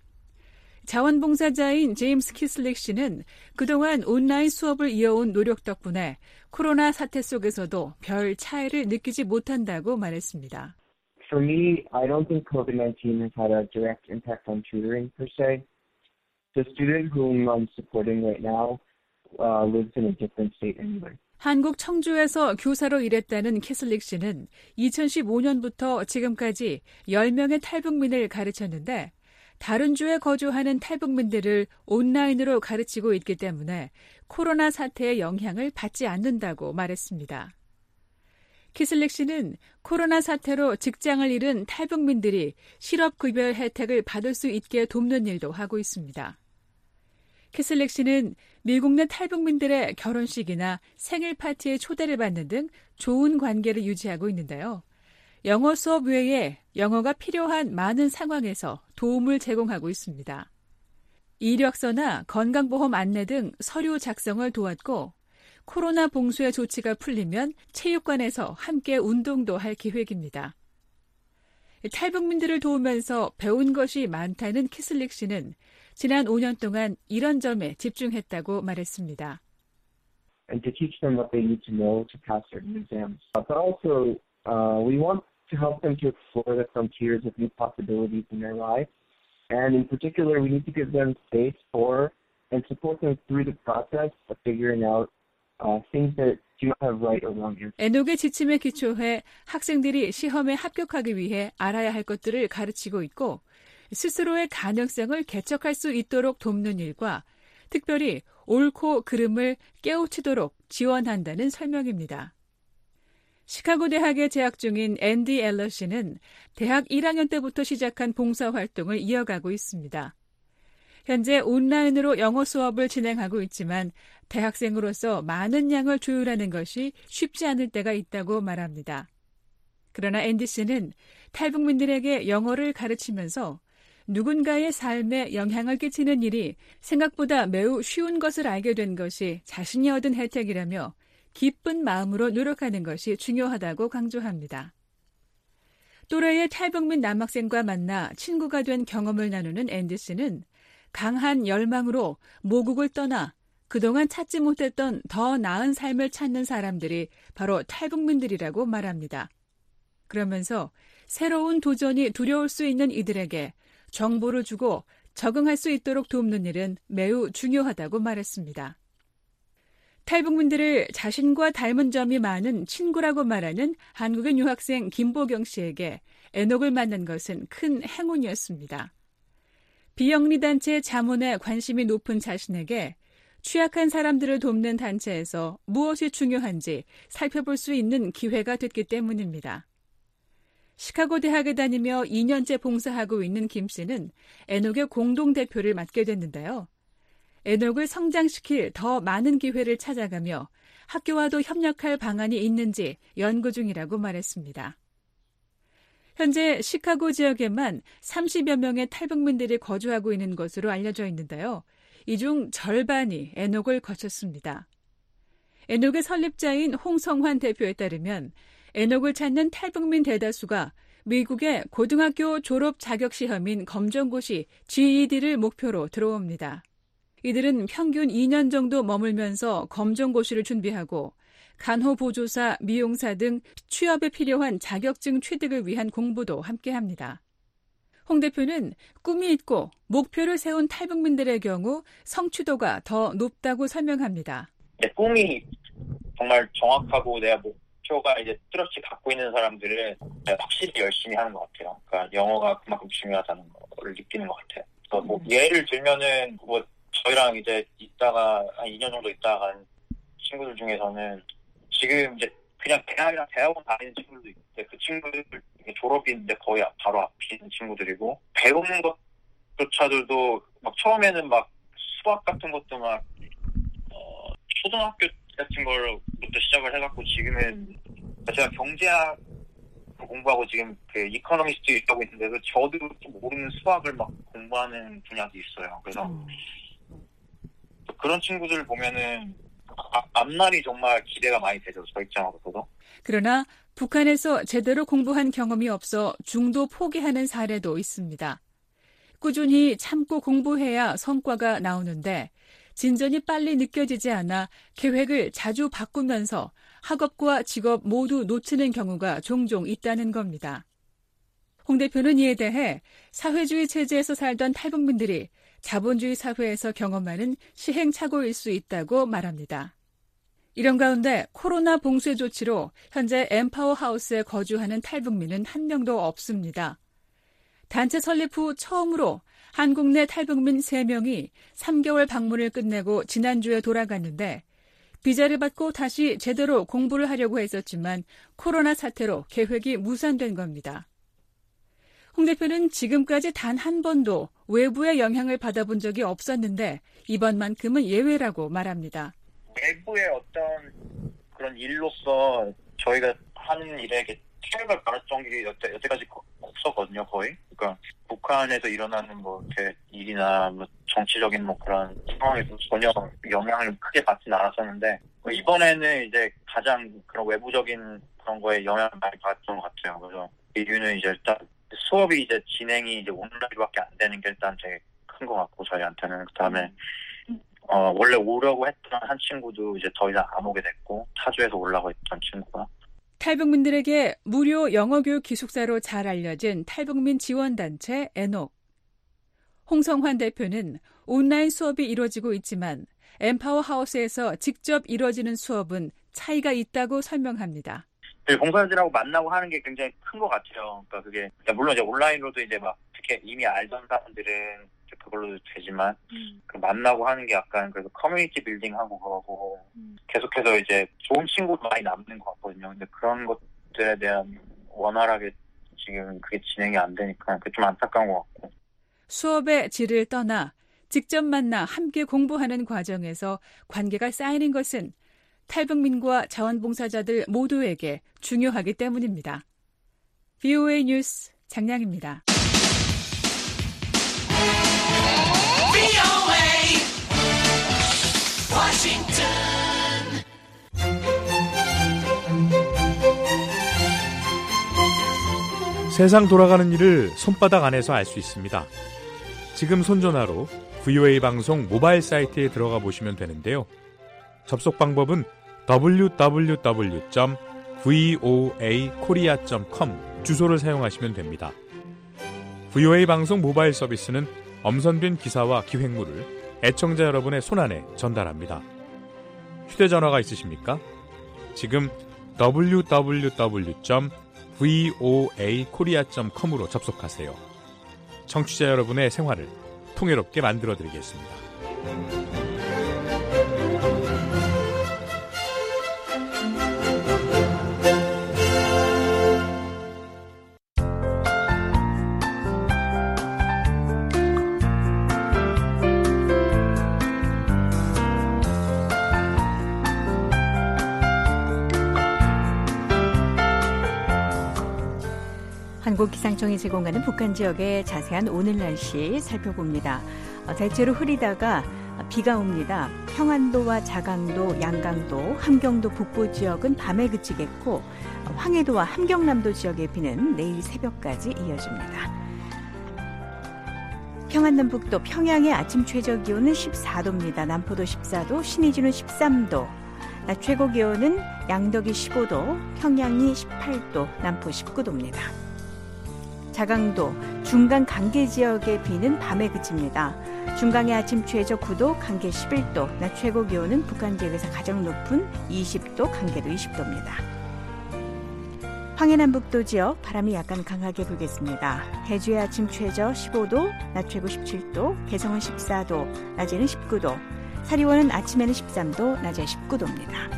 자원봉사자인 제임스 키슬릭 씨는 그동안 온라인 수업을 이어온 노력 덕분에 코로나 사태 속에서도 별 차이를 느끼지 못한다고 말했습니다. For me, I don't think COVID-19 has had a direct impact on tutoring per se. The student whom I'm supporting right now lives in a different state anyway. 한국 청주에서 교사로 일했다는 키슬릭 씨는 2015년부터 지금까지 10명의 탈북민을 가르쳤는데 다른 주에 거주하는 탈북민들을 온라인으로 가르치고 있기 때문에 코로나 사태의 영향을 받지 않는다고 말했습니다. 키슬릭 씨는 코로나 사태로 직장을 잃은 탈북민들이 실업급여 혜택을 받을 수 있게 돕는 일도 하고 있습니다. 키슬릭 씨는 미국 내 탈북민들의 결혼식이나 생일 파티에 초대를 받는 등 좋은 관계를 유지하고 있는데요. 영어 수업 외에 영어가 필요한 많은 상황에서 도움을 제공하고 있습니다. 이력서나 건강보험 안내 등 서류 작성을 도왔고 코로나 봉쇄 조치가 풀리면 체육관에서 함께 운동도 할 계획입니다. 탈북민들을 도우면서 배운 것이 많다는 키슬릭 씨는 지난 5년 동안 이런 점에 집중했다고 말했습니다. And to teach them what they need to know to pass their exams. But also, we want to help them to explore the frontiers of new possibilities in their life. And in particular, we need to give them space for and support them through the process of figuring out things that do not have right or wrong answers. 에녹의 지침에 기초해 학생들이 시험에 합격하기 위해 알아야 할 것들을 가르치고 있고 스스로의 가능성을 개척할 수 있도록 돕는 일과 특별히 옳고 그름을 깨우치도록 지원한다는 설명입니다. 시카고 대학에 재학 중인 앤디 엘러 씨는 대학 1학년 때부터 시작한 봉사활동을 이어가고 있습니다. 현재 온라인으로 영어 수업을 진행하고 있지만 대학생으로서 많은 양을 조율하는 것이 쉽지 않을 때가 있다고 말합니다. 그러나 앤디 씨는 탈북민들에게 영어를 가르치면서 누군가의 삶에 영향을 끼치는 일이 생각보다 매우 쉬운 것을 알게 된 것이 자신이 얻은 혜택이라며 기쁜 마음으로 노력하는 것이 중요하다고 강조합니다. 또래의 탈북민 남학생과 만나 친구가 된 경험을 나누는 앤디 씨는 강한 열망으로 모국을 떠나 그동안 찾지 못했던 더 나은 삶을 찾는 사람들이 바로 탈북민들이라고 말합니다. 그러면서 새로운 도전이 두려울 수 있는 이들에게 정보를 주고 적응할 수 있도록 돕는 일은 매우 중요하다고 말했습니다. 탈북민들을 자신과 닮은 점이 많은 친구라고 말하는 한국인 유학생 김보경 씨에게 애녹을 만난 것은 큰 행운이었습니다. 비영리단체 자문에 관심이 높은 자신에게 취약한 사람들을 돕는 단체에서 무엇이 중요한지 살펴볼 수 있는 기회가 됐기 때문입니다. 시카고 대학에 다니며 2년째 봉사하고 있는 김 씨는 애녹의 공동대표를 맡게 됐는데요. 애녹을 성장시킬 더 많은 기회를 찾아가며 학교와도 협력할 방안이 있는지 연구 중이라고 말했습니다. 현재 시카고 지역에만 30여 명의 탈북민들이 거주하고 있는 것으로 알려져 있는데요. 이 중 절반이 애녹을 거쳤습니다. 애녹의 설립자인 홍성환 대표에 따르면 애녹을 찾는 탈북민 대다수가 미국의 고등학교 졸업 자격 시험인 검정고시 GED를 목표로 들어옵니다. 이들은 평균 2년 정도 머물면서 검정고시를 준비하고 간호보조사, 미용사 등 취업에 필요한 자격증 취득을 위한 공부도 함께합니다. 홍 대표는 꿈이 있고 목표를 세운 탈북민들의 경우 성취도가 더 높다고 설명합니다. 내 꿈이 정말 정확하고 내가 목표가 이제 뚜렷이 갖고 있는 사람들은 확실히 열심히 하는 것 같아요. 그러니까 영어가 그만큼 중요하다는 걸 느끼는 것 같아요. 그래서 뭐 예를 들면은 저희랑 이제 있다가 한 2년 정도 있다가 간 친구들 중에서는 지금 이제 그냥 대학이랑 대학원 다니는 친구들도 있는데 그 친구들 졸업인데 거의 바로 앞에 있는 친구들이고 배우는 것조차들도 막 처음에는 막 수학 같은 것도 막 초등학교 같은 걸부터 시작을 해갖고 지금은 제가 경제학 공부하고 지금 그 이코노미스트 하고 있는데 저도 모르는 수학을 막 공부하는 분야도 있어요. 그래서 그런 친구들 보면은 앞날이 정말 기대가 많이 되죠. 저 입장으로서도. 그러나 북한에서 제대로 공부한 경험이 없어 중도 포기하는 사례도 있습니다. 꾸준히 참고 공부해야 성과가 나오는데 진전이 빨리 느껴지지 않아 계획을 자주 바꾸면서 학업과 직업 모두 놓치는 경우가 종종 있다는 겁니다. 홍 대표는 이에 대해 사회주의 체제에서 살던 탈북민들이 자본주의 사회에서 경험하는 시행착오일 수 있다고 말합니다. 이런 가운데 코로나 봉쇄 조치로 현재 엠파워 하우스에 거주하는 탈북민은 한 명도 없습니다. 단체 설립 후 처음으로 한국 내 탈북민 3명이 3개월 방문을 끝내고 지난주에 돌아갔는데 비자를 받고 다시 제대로 공부를 하려고 했었지만 코로나 사태로 계획이 무산된 겁니다. 홍 대표는 지금까지 단 한 번도 외부의 영향을 받아본 적이 없었는데 이번만큼은 예외라고 말합니다. 외부의 어떤 그런 일로서 저희가 하는 일에 타격을 받았던 게 여태까지 없었거든요, 거의. 그러니까 북한에서 일어나는 뭐 이렇게 일이나 뭐 정치적인 뭐 그런 상황에서 전혀 영향을 크게 받지는 않았었는데 이번에는 이제 가장 그런 외부적인 그런 거에 영향을 많이 받았던 것 같아요. 그래서 이유는 이제 일단 수업이 이제 진행이 이제 온라인밖에 안 되는 게 일단 되게 큰 것 같고 저희한테는 그다음에 원래 오려고 했던 한 친구도 이제 더 이상 안 오게 됐고 타주에서 오려고 했던 친구가 탈북민들에게 무료 영어교육 기숙사로 잘 알려진 탈북민 지원단체 애녹. 홍성환 대표는 온라인 수업이 이루어지고 있지만 엠파워 하우스에서 직접 이루어지는 수업은 차이가 있다고 설명합니다. 봉사자들하고 만나고 하는 게 굉장히 큰 것 같아요. 그러니까 그게 물론 이제 온라인으로도 이제 막 특히 이미 알던 사람들은 그걸로도 되지만 만나고 하는 게 약간 그래서 커뮤니티 빌딩하고 그러고 계속해서 이제 좋은 친구도 많이 남는 것 같거든요. 근데 그런 것들에 대한 원활하게 지금 그게 진행이 안 되니까 그게 좀 안타까운 것 같고. 수업의 질을 떠나 직접 만나 함께 공부하는 과정에서 관계가 쌓이는 것은 탈북민과 자원봉사자들 모두에게 중요하기 때문입니다. VOA 뉴스 장량입니다. 세상 돌아가는 일을 손바닥 안에서 알 수 있습니다. 지금 손전화로 VOA 방송 모바일 사이트에 들어가 보시면 되는데요. 접속 방법은 www.voakorea.com 주소를 사용하시면 됩니다. VOA 방송 모바일 서비스는 엄선된 기사와 기획물을 애청자 여러분의 손안에 전달합니다. 휴대전화가 있으십니까? 지금 www.voakorea.com으로 접속하세요. 청취자 여러분의 생활을 풍요롭게 만들어드리겠습니다. 한국기상청이 제공하는 북한 지역의 자세한 오늘 날씨 살펴봅니다. 대체로 흐리다가 비가 옵니다. 평안도와 자강도, 양강도, 함경도 북부 지역은 밤에 그치겠고 황해도와 함경남도 지역의 비는 내일 새벽까지 이어집니다. 평안남북도 평양의 아침 최저 기온은 14도입니다. 남포도 14도, 신의주는 13도, 낮 최고 기온은 양덕이 15도, 평양이 18도, 남포 19도입니다. 자강도, 중강 강계 지역의 비는 밤에 그칩니다. 중강의 아침 최저 9도, 강계 11도, 낮 최고 기온은 북한 지역에서 가장 높은 20도, 강계도 20도입니다. 황해남북도 지역 바람이 약간 강하게 불겠습니다. 해주의 아침 최저 15도, 낮 최고 17도, 개성은 14도, 낮에는 19도, 사리원은 아침에는 13도, 낮에 19도입니다.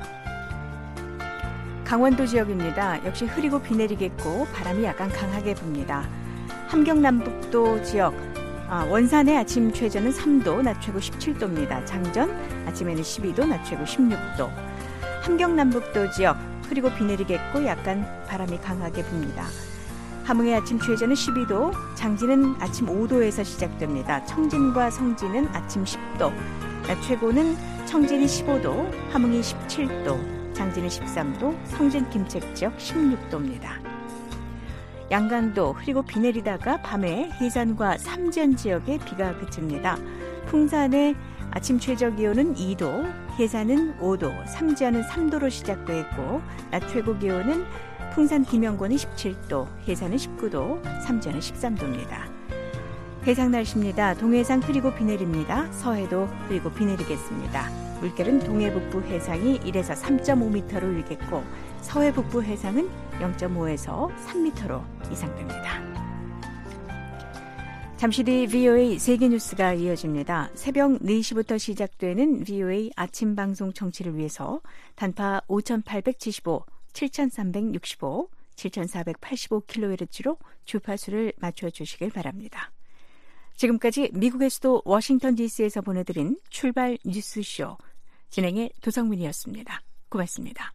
강원도 지역입니다. 역시 흐리고 비 내리겠고 바람이 약간 강하게 붑니다. 함경남북도 지역 원산의 아침 최저는 3도, 낮 최고 17도입니다. 장전 아침에는 12도, 낮 최고 16도. 함경남북도 지역 흐리고 비 내리겠고 약간 바람이 강하게 붑니다. 함흥의 아침 최저는 12도, 장진은 아침 5도에서 시작됩니다. 청진과 성진은 아침 10도, 낮 최고는 청진이 15도, 함흥이 17도, 장진은 13도, 성진 김책 지역 16도입니다. 양강도 흐리고 비 내리다가 밤에 해산과 삼전 지역에 비가 그칩니다. 풍산의 아침 최저 기온은 2도, 해산은 5도, 삼전은 3도로 시작되고 낮 최고 기온은 풍산 김영권이 17도, 해산은 19도, 삼전은 13도입니다. 해상 날씨입니다. 동해상 흐리고 비 내립니다. 서해도 흐리고 비 내리겠습니다. 물결은 동해 북부 해상이 1에서 3.5m로 일겠고 서해 북부 해상은 0.5에서 3m로 이상됩니다. 잠시 뒤 VOA 세계뉴스가 이어집니다. 새벽 4시부터 시작되는 VOA 아침 방송 청취를 위해서 단파 5875, 7365, 7485kHz로 주파수를 맞춰주시길 바랍니다. 지금까지 미국의 수도 워싱턴 DC에서 보내드린 출발 뉴스쇼 진행의 도성민이었습니다. 고맙습니다.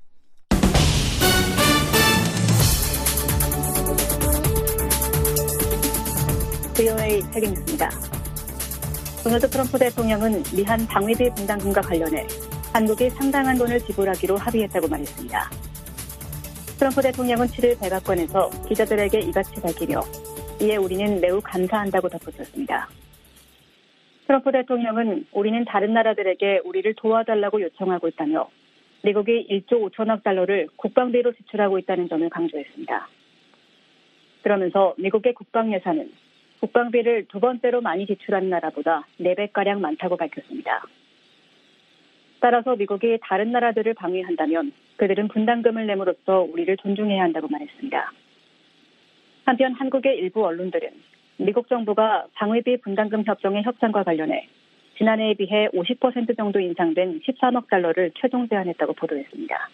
VOA 세계뉴스입니다. 도널드 트럼프 대통령은 미한 방위비 분담금과 관련해 한국이 상당한 돈을 지불하기로 합의했다고 말했습니다. 트럼프 대통령은 7일 백악관에서 기자들에게 이같이 밝히며 이에 우리는 매우 감사한다고 덧붙였습니다. 트럼프 대통령은 우리는 다른 나라들에게 우리를 도와달라고 요청하고 있다며 미국이 1조 5천억 달러를 국방비로 지출하고 있다는 점을 강조했습니다. 그러면서 미국의 국방 예산은 국방비를 두 번째로 많이 지출하는 나라보다 4배가량 많다고 밝혔습니다. 따라서 미국이 다른 나라들을 방위한다면 그들은 분담금을 내므로써 우리를 존중해야 한다고 말했습니다. 한편 한국의 일부 언론들은 미국 정부가 방위비 분담금 협정의 협상과 관련해 지난해에 비해 50% 정도 인상된 13억 달러를 최종 제한했다고 보도했습니다.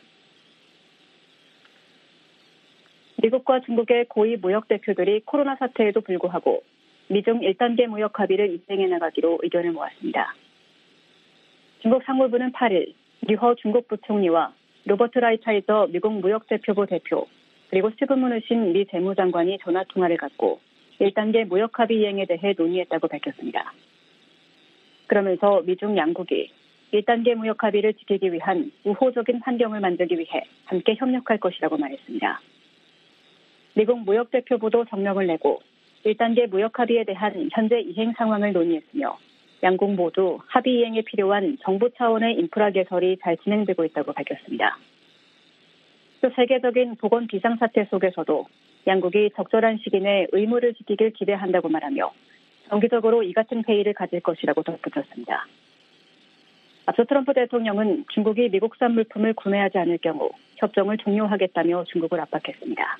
미국과 중국의 고위 무역 대표들이 코로나 사태에도 불구하고 미중 1단계 무역 합의를 이행해 나가기로 의견을 모았습니다. 중국 상무부는 8일 류허 중국 부총리와 로버트 라이차이저 미국 무역대표부 대표 그리고 스티븐 신 미 재무장관이 전화통화를 갖고 1단계 무역 합의 이행에 대해 논의했다고 밝혔습니다. 그러면서 미중 양국이 1단계 무역 합의를 지키기 위한 우호적인 환경을 만들기 위해 함께 협력할 것이라고 말했습니다. 미국 무역대표부도 성명을 내고 1단계 무역 합의에 대한 현재 이행 상황을 논의했으며 양국 모두 합의 이행에 필요한 정부 차원의 인프라 개설이 잘 진행되고 있다고 밝혔습니다. 또 세계적인 보건 비상사태 속에서도 양국이 적절한 시기 내에 의무를 지키길 기대한다고 말하며 정기적으로 이 같은 회의를 가질 것이라고 덧붙였습니다. 앞서 트럼프 대통령은 중국이 미국산 물품을 구매하지 않을 경우 협정을 종료하겠다며 중국을 압박했습니다.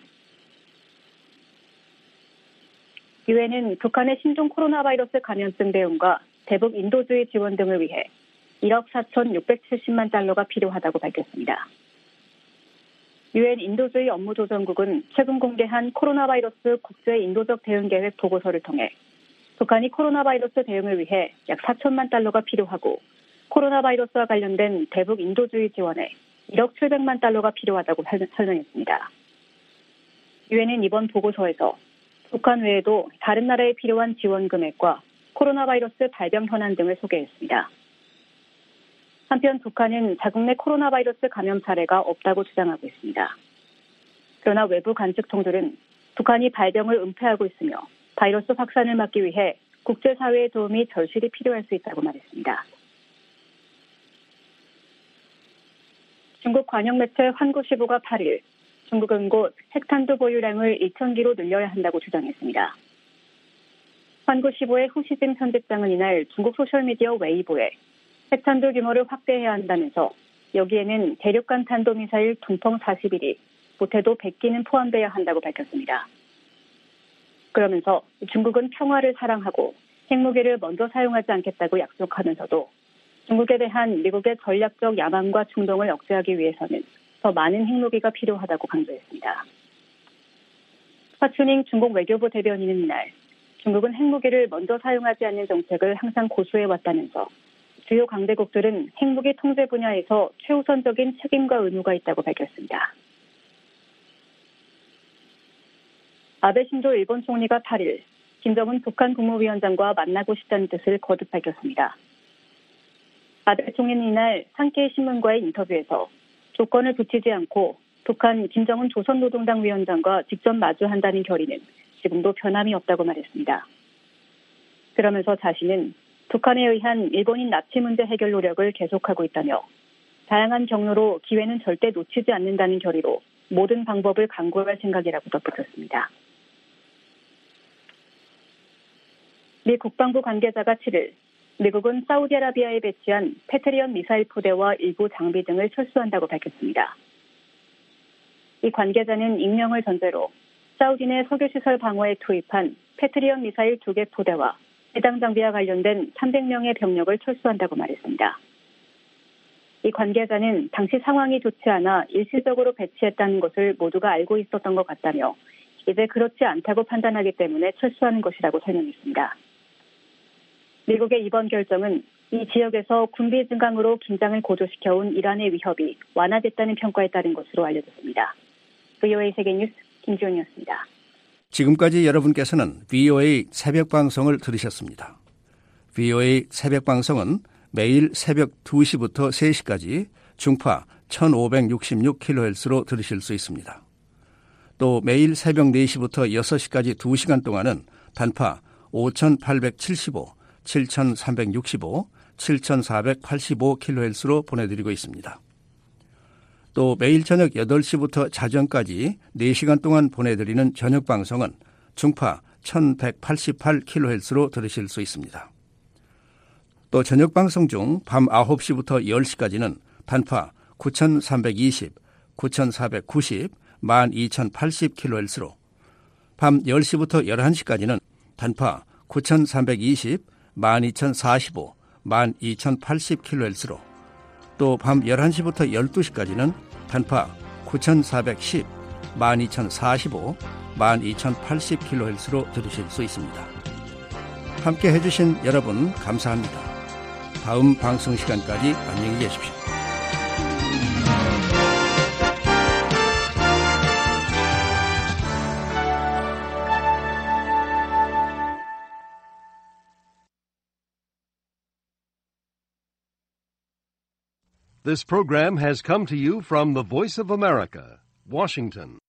유엔은 북한의 신종 코로나 바이러스 감염증 대응과 대북 인도주의 지원 등을 위해 1억 4,670만 달러가 필요하다고 밝혔습니다. 유엔 인도주의 업무조정국은 최근 공개한 코로나 바이러스 국제 인도적 대응 계획 보고서를 통해 북한이 코로나 바이러스 대응을 위해 약 4천만 달러가 필요하고 코로나 바이러스와 관련된 대북 인도주의 지원에 1억 700만 달러가 필요하다고 설명했습니다. 유엔은 이번 보고서에서 북한 외에도 다른 나라에 필요한 지원 금액과 코로나 바이러스 발병 현안 등을 소개했습니다. 한편 북한은 자국 내 코로나 바이러스 감염 사례가 없다고 주장하고 있습니다. 그러나 외부 관측통들은 북한이 발병을 은폐하고 있으며 바이러스 확산을 막기 위해 국제사회의 도움이 절실히 필요할 수 있다고 말했습니다. 중국 관영 매체 환구시보가 8일 중국은 곧 핵탄두 보유량을 2,000기로 늘려야 한다고 주장했습니다. 환구시보의 후시진 편집장은 이날 중국 소셜미디어 웨이보에 핵탄두 규모를 확대해야 한다면서 여기에는 대륙간 탄도미사일 둥펑 41이 못해도 100기는 포함돼야 한다고 밝혔습니다. 그러면서 중국은 평화를 사랑하고 핵무기를 먼저 사용하지 않겠다고 약속하면서도 중국에 대한 미국의 전략적 야망과 충동을 억제하기 위해서는 더 많은 핵무기가 필요하다고 강조했습니다. 화춘잉 중국 외교부 대변인은 이날 중국은 핵무기를 먼저 사용하지 않는 정책을 항상 고수해왔다면서 주요 강대국들은 핵무기 통제 분야에서 최우선적인 책임과 의무가 있다고 밝혔습니다. 아베 신조 일본 총리가 8일 김정은 북한 국무위원장과 만나고 싶다는 뜻을 거듭 밝혔습니다. 아베 총리는 이날 산케이 신문과의 인터뷰에서 조건을 붙이지 않고 북한 김정은 조선노동당 위원장과 직접 마주한다는 결의는 지금도 변함이 없다고 말했습니다. 그러면서 자신은 북한에 의한 일본인 납치 문제 해결 노력을 계속하고 있다며 다양한 경로로 기회는 절대 놓치지 않는다는 결의로 모든 방법을 강구할 생각이라고 덧붙였습니다. 미 국방부 관계자가 7일 미국은 사우디아라비아에 배치한 패트리엇 미사일 포대와 일부 장비 등을 철수한다고 밝혔습니다. 이 관계자는 익명을 전제로 사우디 내 석유시설 방어에 투입한 패트리엇 미사일 2개 포대와 해당 장비와 관련된 300명의 병력을 철수한다고 말했습니다. 이 관계자는 당시 상황이 좋지 않아 일시적으로 배치했다는 것을 모두가 알고 있었던 것 같다며 이제 그렇지 않다고 판단하기 때문에 철수하는 것이라고 설명했습니다. 미국의 이번 결정은 이 지역에서 군비 증강으로 긴장을 고조시켜온 이란의 위협이 완화됐다는 평가에 따른 것으로 알려졌습니다. VOA 세계뉴스 김지훈이었습니다. 지금까지 여러분께서는 VOA 새벽방송을 들으셨습니다. VOA 새벽방송은 매일 새벽 2시부터 3시까지 중파 1566kHz로 들으실 수 있습니다. 또 매일 새벽 4시부터 6시까지 2시간 동안은 단파 5875, 7365, 7485kHz로 보내드리고 있습니다. 또 매일 저녁 8시부터 자정까지 4시간 동안 보내드리는 저녁 방송은 중파 1188kHz로 들으실 수 있습니다. 또 저녁 방송 중 밤 9시부터 10시까지는 단파 9320, 9490, 12080kHz로 밤 10시부터 11시까지는 단파 9320, 12045, 12080kHz로 또 밤 11시부터 12시까지는 단파 9410, 12045, 12080kHz로 들으실 수 있습니다. 함께 해주신 여러분 감사합니다. 다음 방송 시간까지 안녕히 계십시오. This program has come to you from the Voice of America, Washington.